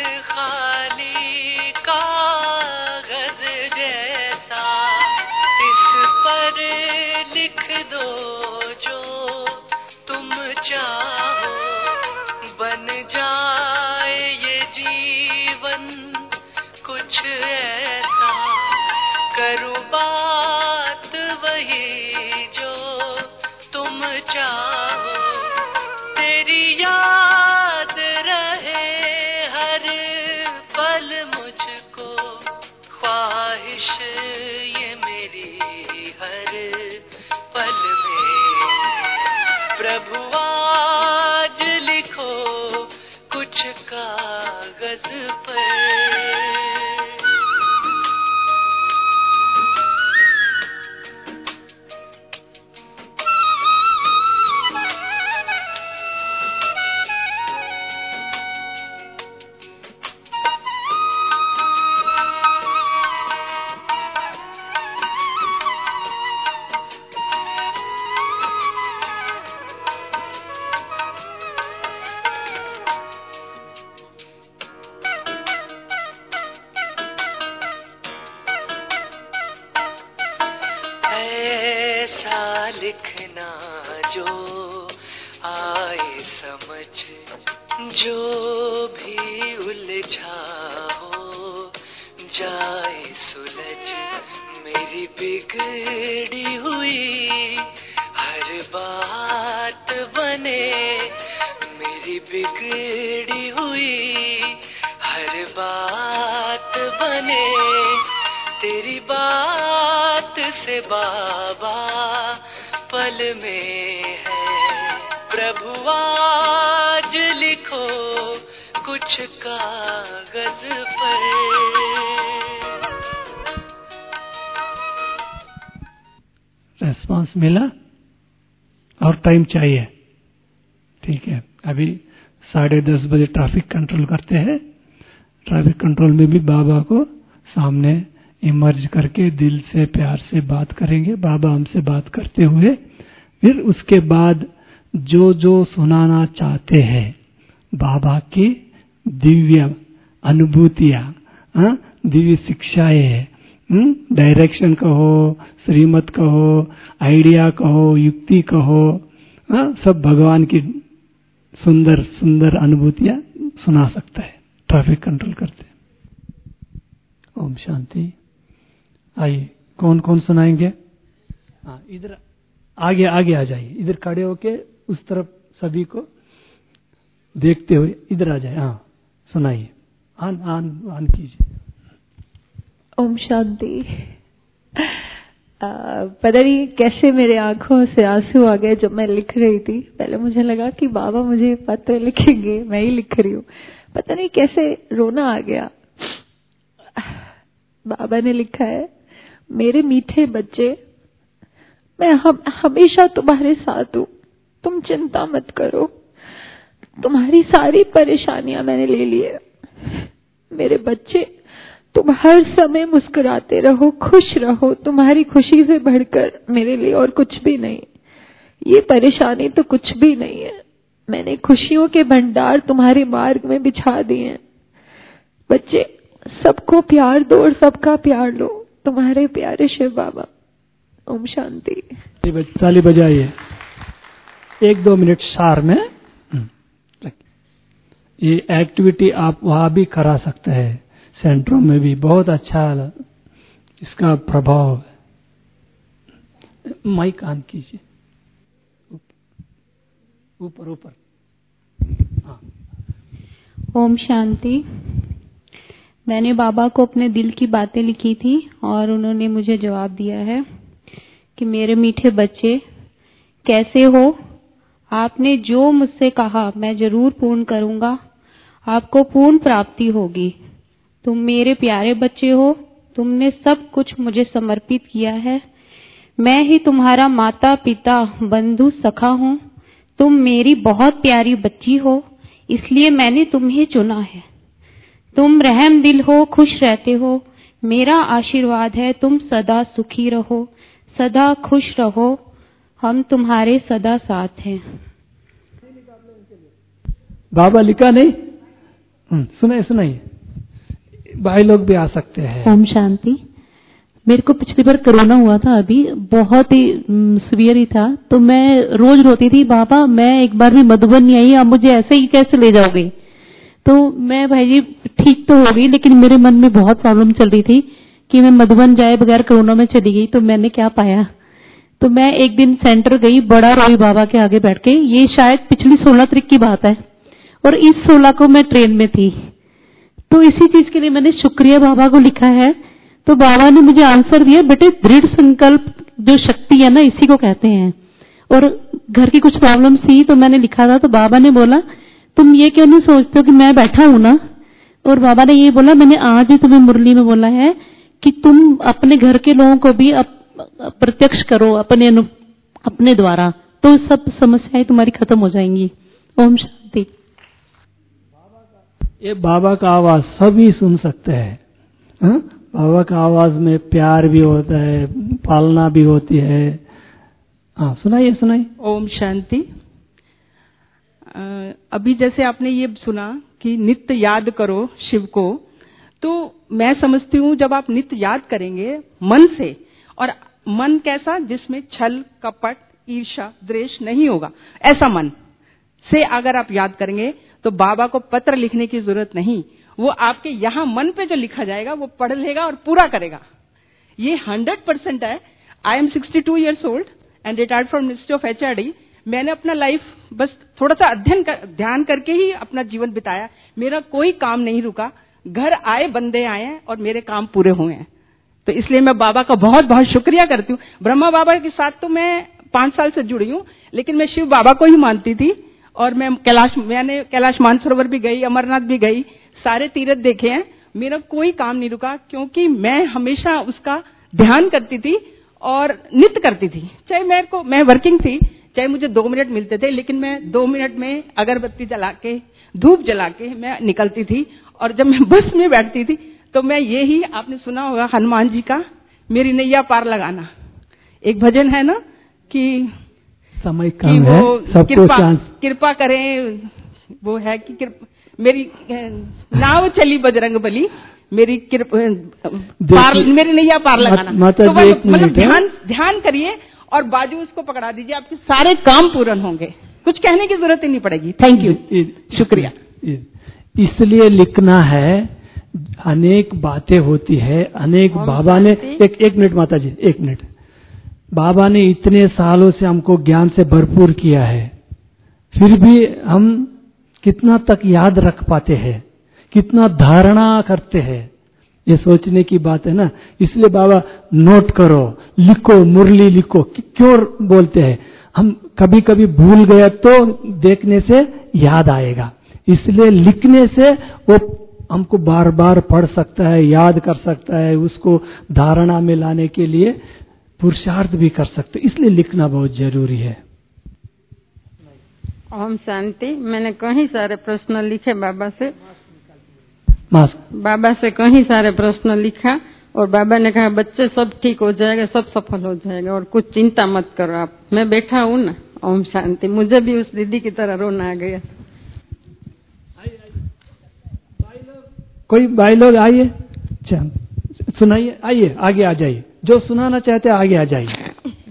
खाली कागज जैसा, इस पर लिख दो जो तुम चाहो, बन जाए ये जीवन कुछ ऐसा, करूं बात वही जो तुम चाहो, तेरी याद रहे हर पल मुझको, ख्वाहिश ये मेरी हर पल में। प्रभु आज लिखो कुछ कागज पर। ऐसा लिखना जो आए समझ, जो भी उलझा हो जाए सुलझ, मेरी बिगड़ी हुई हर बात बने, मेरी बिगड़ी हुई हर बात बने, तेरी बात से बाबा पल में है। प्रभु आज लिखो कुछ कागज पर। रेस्पॉन्स मिला और टाइम चाहिए, ठीक है। अभी साढ़े दस बजे ट्रैफिक कंट्रोल करते हैं, ट्रैफिक कंट्रोल में भी बाबा को सामने इमर्ज करके दिल से प्यार से बात करेंगे, बाबा हमसे बात करते हुए, फिर उसके बाद जो जो सुनाना चाहते हैं बाबा की दिव्य अनुभूतियां, दिव्य शिक्षाएं, डायरेक्शन कहो, श्रीमत कहो, आइडिया कहो, युक्ति कहो, आ, सब भगवान की सुंदर सुंदर अनुभूतियां सुना सकता है ट्रैफिक कंट्रोल करते। ओम शांति। आइए, कौन कौन सुनाएंगे? हाँ, इधर आगे आगे आ जाइए, इधर खड़े होके उस तरफ सभी को देखते हुए इधर आ जाए। हाँ, सुनाइए, आन आन आन कीजिए। ओम शांति। पता नहीं कैसे मेरे आंखों से आंसू आ गए जब मैं लिख रही थी। पहले मुझे लगा कि बाबा मुझे पत्र लिखेंगे, मैं ही लिख रही हूँ। पता नहीं कैसे रोना आ गया। बाबा ने लिखा है, मेरे मीठे बच्चे, मैं हम हमेशा तुम्हारे साथ हूँ, तुम चिंता मत करो। तुम्हारी सारी परेशानियां मैंने ले ली है। मेरे बच्चे, तुम हर समय मुस्कुराते रहो, खुश रहो। तुम्हारी खुशी से बढ़कर मेरे लिए और कुछ भी नहीं। ये परेशानी तो कुछ भी नहीं है। मैंने खुशियों के भंडार तुम्हारे मार्ग में बिछा दिए हैं। बच्चे, सबको प्यार दो और सबका प्यार लो। तुम्हारे प्यारे शिव बाबा। ओम शांति। ताली बजाइए। एक दो मिनट सार में ये एक्टिविटी आप वहां भी करा सकते हैं, सेंटरों में भी बहुत अच्छा इसका प्रभाव है। माइक ऑन कीजिए, ऊपर ऊपर। हाँ। ओम शांति। मैंने बाबा को अपने दिल की बातें लिखी थी और उन्होंने मुझे जवाब दिया है कि मेरे मीठे बच्चे, कैसे हो? आपने जो मुझसे कहा मैं जरूर पूर्ण करूंगा। आपको पूर्ण प्राप्ति होगी। तुम मेरे प्यारे बच्चे हो। तुमने सब कुछ मुझे समर्पित किया है। मैं ही तुम्हारा माता पिता बंधु सखा हूँ। तुम मेरी बहुत प्यारी बच्ची हो, इसलिए मैंने तुम्हें चुना है। तुम रहम दिल हो, खुश रहते हो। मेरा आशीर्वाद है तुम सदा सुखी रहो, सदा खुश रहो। हम तुम्हारे सदा साथ हैं। बाबा लिखा नहीं? सुनाइए सुनाइए, भाई लोग भी आ सकते हैं। ओम शांति। मेरे को पिछली बार कोरोना हुआ था, अभी बहुत ही सीवियर ही था, तो मैं रोज रोती थी, बाबा मैं एक बार भी मधुबन नहीं आई, आप मुझे ऐसे ही कैसे ले जाओगे? तो मैं भाई जी ठीक तो हो गई, लेकिन मेरे मन में बहुत प्रॉब्लम चल रही थी कि मैं मधुबन जाए बगैर कोरोना में चली गई। तो मैंने क्या पाया, तो मैं एक दिन सेंटर गई, बड़ा रोई बाबा के आगे बैठ के। ये शायद पिछली सोलह तारीख की बात है और इस सोलह को मैं ट्रेन में थी। तो इसी चीज के लिए मैंने शुक्रिया बाबा को लिखा है। तो बाबा ने मुझे आंसर दिया, बेटे दृढ़ संकल्प जो शक्ति है ना, इसी को कहते हैं। और घर की कुछ प्रॉब्लम थी तो मैंने लिखा था, तो बाबा ने बोला तुम ये क्यों नहीं सोचते हो कि मैं बैठा हूं ना? और बाबा ने ये बोला, मैंने आज ही तुम्हें मुरली में बोला है कि तुम अपने घर के लोगों को भी प्रत्यक्ष करो अपने अपने द्वारा, तो सब समस्याएं तुम्हारी खत्म हो जाएंगी। ओम शांति। ये बाबा का आवाज सभी सुन सकते हैं। हा? बाबा का आवाज में प्यार भी होता है, पालना भी होती है। हाँ, सुनाइए सुनाइए। ओम शांति। अभी जैसे आपने ये सुना कि नित्य याद करो शिव को, तो मैं समझती हूँ जब आप नित्य याद करेंगे मन से, और मन कैसा, जिसमें छल कपट ईर्ष्या द्वेष नहीं होगा, ऐसा मन से अगर आप याद करेंगे तो बाबा को पत्र लिखने की जरूरत नहीं। वो आपके यहाँ मन पे जो लिखा जाएगा वो पढ़ लेगा और पूरा करेगा। ये हंड्रेड परसेंट है। I am sixty two years old and retired from ministry of H R D. मैंने अपना लाइफ बस थोड़ा सा अध्ययन कर, ध्यान करके ही अपना जीवन बिताया। मेरा कोई काम नहीं रुका। घर आए बंदे आए हैं और मेरे काम पूरे हुए हैं। तो इसलिए मैं बाबा का बहुत बहुत शुक्रिया करती हूँ। ब्रह्मा बाबा के साथ तो मैं पांच साल से जुड़ी हूँ, लेकिन मैं शिव बाबा को ही मानती थी। और मैं कैलाश मैंने कैलाश मानसरोवर भी गई, अमरनाथ भी गई, सारे तीर्थ देखे हैं। मेरा कोई काम नहीं रुका, क्योंकि मैं हमेशा उसका ध्यान करती थी और नित्य करती थी। चाहे मेरे को मैं वर्किंग थी, चाहे मुझे दो मिनट मिलते थे, लेकिन मैं दो मिनट में अगरबत्ती जला के धूप जला के मैं निकलती थी। और जब मैं बस में बैठती थी तो मैं ये ही, आपने सुना होगा हनुमान जी का, मेरी नैया पार लगाना। एक भजन है ना कि समय कम है, सबको चांस कृपा करें, वो है कि कृपा, मेरी नाव चली बजरंग बली, मेरी पार, मेरी नैया पार लगाना। तो मतलब ध्यान ध्यान करिए और बाजू उसको पकड़ा दीजिए, आपके सारे काम पूर्ण होंगे। कुछ कहने की जरूरत ही नहीं पड़ेगी। थैंक यू, शुक्रिया। इसलिए लिखना है अनेक बातें होती है, अनेक बाबा ने एक एक मिनट माता जी, एक मिनट। बाबा ने इतने सालों से हमको ज्ञान से भरपूर किया है, फिर भी हम कितना तक याद रख पाते हैं, कितना धारणा करते हैं, ये सोचने की बात है ना। इसलिए बाबा नोट करो, लिखो, मुरली लिखो। क्यों बोलते हैं? हम कभी कभी भूल गए तो देखने से याद आएगा, इसलिए लिखने से वो हमको बार बार पढ़ सकता है, याद कर सकता है, उसको धारणा में लाने के लिए पुरुषार्थ भी कर सकते, इसलिए लिखना बहुत जरूरी है। ओम शांति। मैंने कई सारे प्रश्न लिखे बाबा से, बाबा से कई सारे प्रश्न लिखा और बाबा ने कहा बच्चे सब ठीक हो जाएगा, सब सफल हो जाएगा और कुछ चिंता मत करो आप। मैं बैठा हूँ ना। ओम शांति। मुझे भी उस दीदी की तरह रोना आ गया। कोई भाई लोग आइए, सुनाइए, आइए आगे आ जाइए, जो सुनाना चाहते हैं आगे आ जाइए,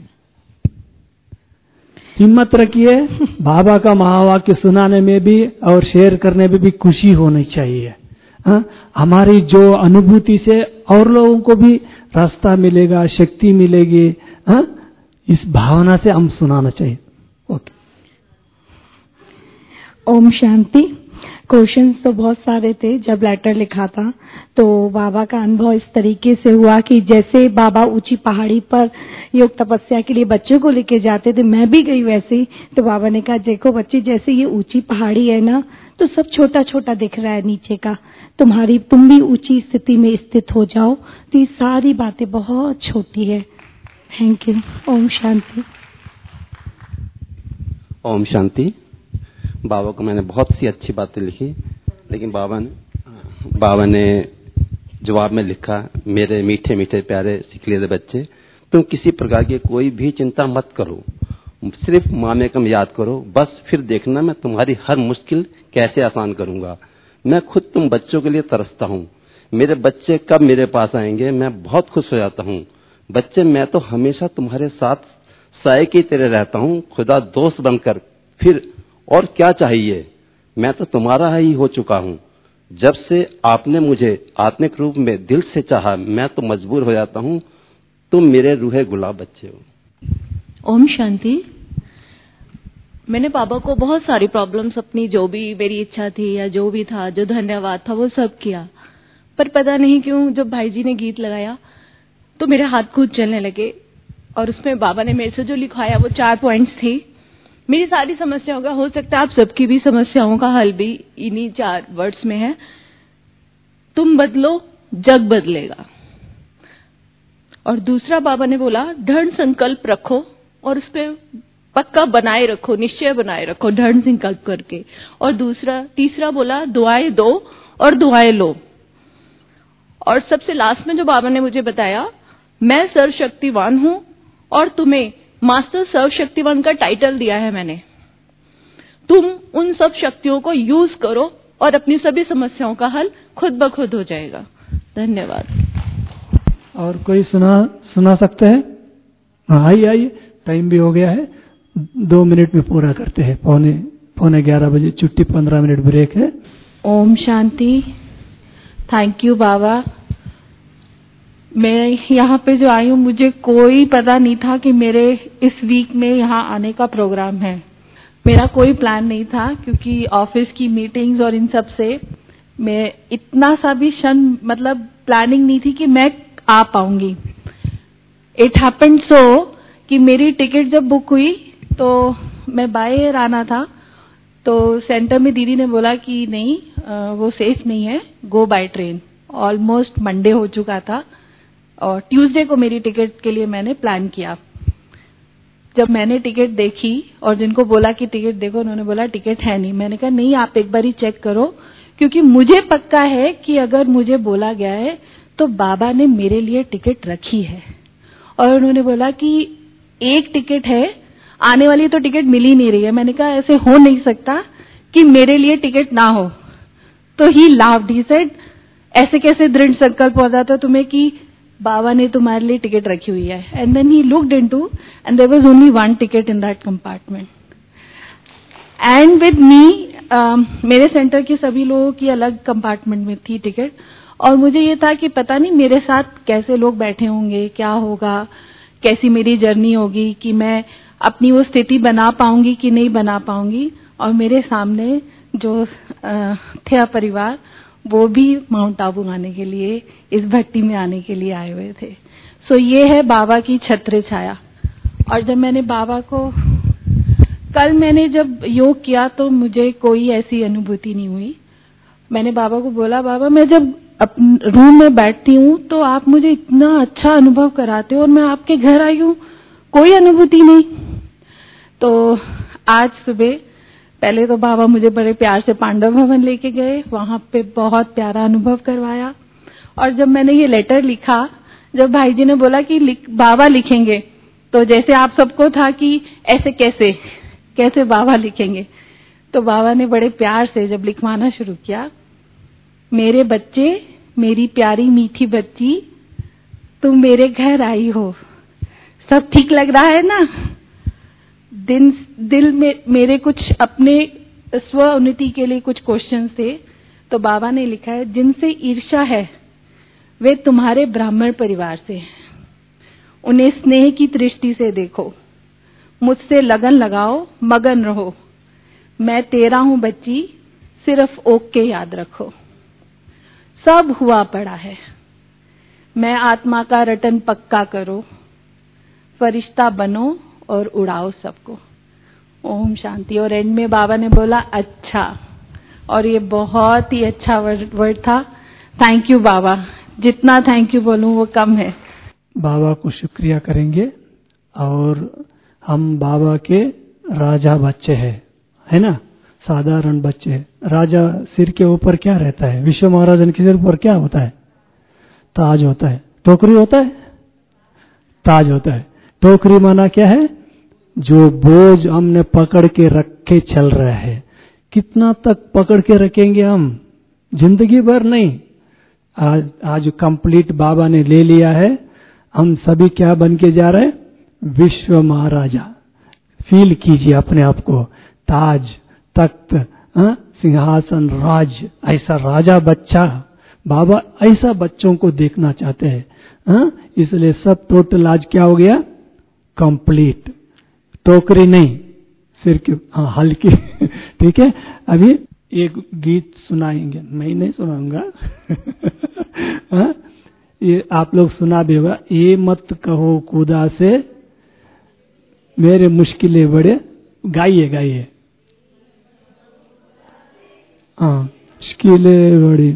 हिम्मत रखिए। बाबा का महावाक्य सुनाने में भी और शेयर करने में भी खुशी होनी चाहिए। हा? हमारी जो अनुभूति से और लोगों को भी रास्ता मिलेगा, शक्ति मिलेगी। हा? इस भावना से हम सुनाना चाहिए। ओके। ओम शांति। क्वेश्चंस तो बहुत सारे थे जब लेटर लिखा था, तो बाबा का अनुभव इस तरीके से हुआ कि जैसे बाबा ऊंची पहाड़ी पर योग तपस्या के लिए बच्चों को लेके जाते थे, मैं भी गई वैसे ही। तो बाबा ने कहा देखो बच्चे, जैसे ये ऊंची पहाड़ी है ना, तो सब छोटा छोटा दिख रहा है नीचे का, तुम्हारी तुम भी ऊंची स्थिति में स्थित हो जाओ, तो ये सारी बातें बहुत छोटी है। Thank you. ओम शांति। ओम शांति। बाबा को मैंने बहुत सी अच्छी बातें लिखी, लेकिन बाबा ने बाबा ने जवाब में लिखा, मेरे मीठे मीठे प्यारे सिखले बच्चे, तुम किसी प्रकार की कोई भी चिंता मत करो, सिर्फ माँ में कम याद करो, बस फिर देखना मैं तुम्हारी हर मुश्किल कैसे आसान करूंगा। मैं खुद तुम बच्चों के लिए तरसता हूँ, मेरे बच्चे कब मेरे पास आएंगे, मैं बहुत खुश हो जाता हूँ। बच्चे मैं तो हमेशा तुम्हारे साथ साए की तरह रहता हूँ, खुदा दोस्त बनकर, फिर और क्या चाहिए, मैं तो तुम्हारा ही हो चुका हूँ। जब से आपने मुझे आत्मिक रूप में दिल से चाहा, मैं तो मजबूर हो जाता हूँ, तुम मेरे रूहे गुलाब बच्चे हो। ओम शांति। मैंने बाबा को बहुत सारी प्रॉब्लम्स, अपनी जो भी मेरी इच्छा थी या जो भी था, जो धन्यवाद था, वो सब किया, पर पता नहीं क्यों जब भाई जी ने गीत लगाया तो मेरे हाथ खुद चलने लगे, और उसमें बाबा ने मेरे से जो लिखवाया वो चार पॉइंट्स थी। मेरी सारी समस्याओं का, हो सकता है आप सबकी भी समस्याओं का हल भी इन्हीं चार वर्ड्स में है। तुम बदलो, जग बदलेगा। और दूसरा बाबा ने बोला दृढ़ संकल्प रखो और उस पर पक्का बनाए रखो, निश्चय बनाए रखो दृढ़ संकल्प करके। और दूसरा तीसरा बोला दुआएं दो और दुआएं लो। और सबसे लास्ट में जो बाबा ने मुझे बताया, मैं सर्वशक्तिवान हूं और तुम्हें मास्टर सर्वशक्तिवान का टाइटल दिया है मैंने, तुम उन सब शक्तियों को यूज करो और अपनी सभी समस्याओं का हल खुद ब खुद हो जाएगा। धन्यवाद। और कोई सुना सुना सकते हैं? आइए आइए, टाइम भी हो गया है, दो मिनट में पूरा करते हैं। पौने पौने ग्यारह बजे छुट्टी, पंद्रह मिनट ब्रेक है। ओम शांति। Thank you Baba. मैं यहाँ पे जो आई हूँ, मुझे कोई पता नहीं था कि मेरे इस वीक में यहाँ आने का प्रोग्राम है। मेरा कोई प्लान नहीं था, क्योंकि ऑफिस की मीटिंग्स और इन सब से मैं इतना सा भी क्षण मतलब प्लानिंग नहीं थी कि मैं आ पाऊंगी। इट हैपेंड सो कि मेरी टिकट जब बुक हुई तो मैं बाय एयर आना था, तो सेंटर में दीदी ने बोला कि नहीं वो सेफ नहीं है, go by train. Almost Monday हो चुका था और ट्यूसडे को मेरी टिकट के लिए मैंने प्लान किया। जब मैंने टिकट देखी और जिनको बोला कि टिकट देखो, उन्होंने बोला टिकट है नहीं। मैंने कहा नहीं, आप एक बार ही चेक करो, क्योंकि मुझे पक्का है कि अगर मुझे बोला गया है तो बाबा ने मेरे लिए टिकट रखी है। और उन्होंने बोला कि एक टिकट है, आने वाली तो टिकट मिल ही नहीं रही है। मैंने कहा ऐसे हो नहीं सकता कि मेरे लिए टिकट ना हो। तो ही लाफ्ड, ही सेड ऐसे कैसे दृढ़ संकल्प हो जाता तुम्हें कि बाबा ने तुम्हारे लिए टिकट रखी हुई है। And then he looked into and there was only one ticket in that compartment. And with me, मेरे सेंटर के सभी लोगों की अलग कंपार्टमेंट में थी टिकट, और मुझे ये था कि पता नहीं मेरे साथ कैसे लोग बैठे होंगे, क्या होगा, कैसी मेरी जर्नी होगी, कि मैं अपनी वो स्थिति बना पाऊंगी कि नहीं बना पाऊंगी। और मेरे सामने जो थे परिवार, वो भी माउंट आबू आने के लिए, इस भट्टी में आने के लिए आए हुए थे। सो ये है बाबा की छत्र छाया। और जब मैंने बाबा को, कल मैंने जब योग किया तो मुझे कोई ऐसी अनुभूति नहीं हुई। मैंने बाबा को बोला, बाबा मैं जब अपने रूम में बैठती हूँ तो आप मुझे इतना अच्छा अनुभव कराते हो, और मैं आपके घर आई हूँ कोई अनुभूति नहीं। तो आज सुबह पहले तो बाबा मुझे बड़े प्यार से पांडव भवन लेके गए, वहां पे बहुत प्यारा अनुभव करवाया। और जब मैंने ये लेटर लिखा, जब भाई जी ने बोला कि लिख, बाबा लिखेंगे, तो जैसे आप सबको था कि ऐसे कैसे कैसे बाबा लिखेंगे, तो बाबा ने बड़े प्यार से जब लिखवाना शुरू किया, मेरे बच्चे, मेरी प्यारी मीठी बच्ची, तुम मेरे घर आई हो, सब ठीक लग रहा है ना। दिन दिल में मेरे कुछ अपने स्व उन्नति के लिए कुछ क्वेश्चन थे, तो बाबा ने लिखा है, जिनसे ईर्ष्या है वे तुम्हारे ब्राह्मण परिवार से हैं, उन्हें स्नेह की दृष्टि से देखो, मुझसे लगन लगाओ, मगन रहो, मैं तेरा हूं बच्ची, सिर्फ ओके याद रखो। सब हुआ पड़ा है, मैं आत्मा का रटन पक्का करो, फरिश्ता बनो और उड़ाओ सबको। ओम शांति। और एंड में बाबा ने बोला अच्छा, और ये बहुत ही अच्छा वर्ड, वर्ड था। थैंक यू बाबा, जितना थैंक यू बोलूं वो कम है। बाबा को शुक्रिया करेंगे। और हम बाबा के राजा बच्चे हैं, है ना, साधारण बच्चे हैं। राजा सिर के ऊपर क्या रहता है? विश्व महाराजन के सिर पर क्या होता है? ताज होता है। टोकरी होता है? ताज होता है। टोकरी माना क्या है? जो बोझ हमने पकड़ के रखे चल रहा है। कितना तक पकड़ के रखेंगे हम? जिंदगी भर नहीं। आज आज कंप्लीट बाबा ने ले लिया है। हम सभी क्या बन के जा रहे हैं? विश्व महाराजा। फील कीजिए अपने आप को, ताज, तख्त, सिंहासन, राज, ऐसा राजा बच्चा। बाबा ऐसा बच्चों को देखना चाहते हैं। हा? इसलिए सब टोटल आज क्या हो गया? कंप्लीट। टोकरी नहीं, सिर की हाँ हल्की। ठीक है, अभी एक गीत सुनाएंगे, मैं नहीं सुनाऊंगा। हाँ? ये आप लोग सुना भी होगा। ये मत कहो खुदा से मेरे मुश्किलें बड़े। गाइए गाइए। हाँ, मुश्किलें बड़ी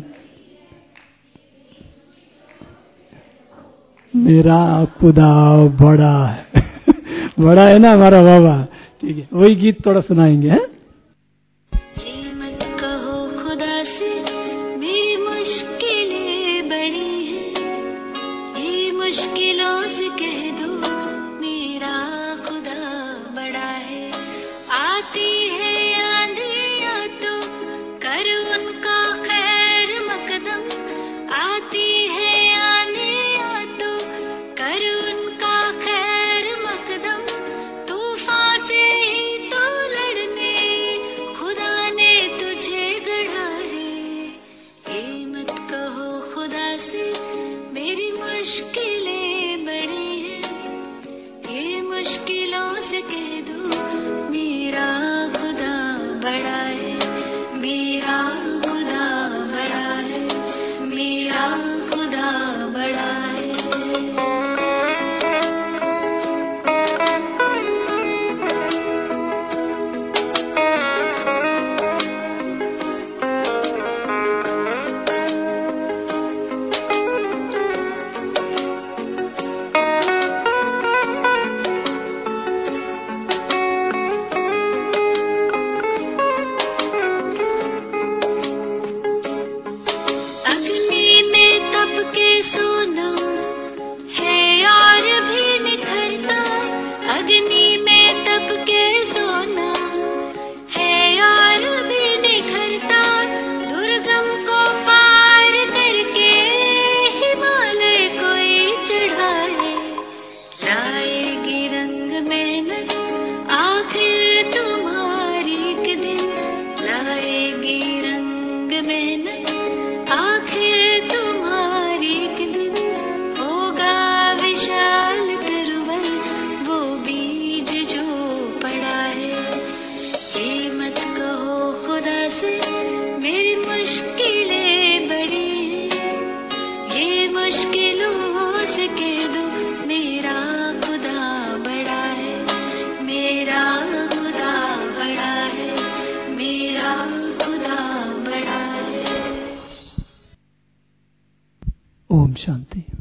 मेरा खुदा बड़ा है। बड़ा है ना हमारा बाबा। ठीक है, वही गीत थोड़ा सुनाएंगे। है? आखिर तुम मुश्किलों से कह दो मेरा खुदा बड़ा है, मेरा खुदा बड़ा है, मेरा खुदा बड़ा है। ओम शांति।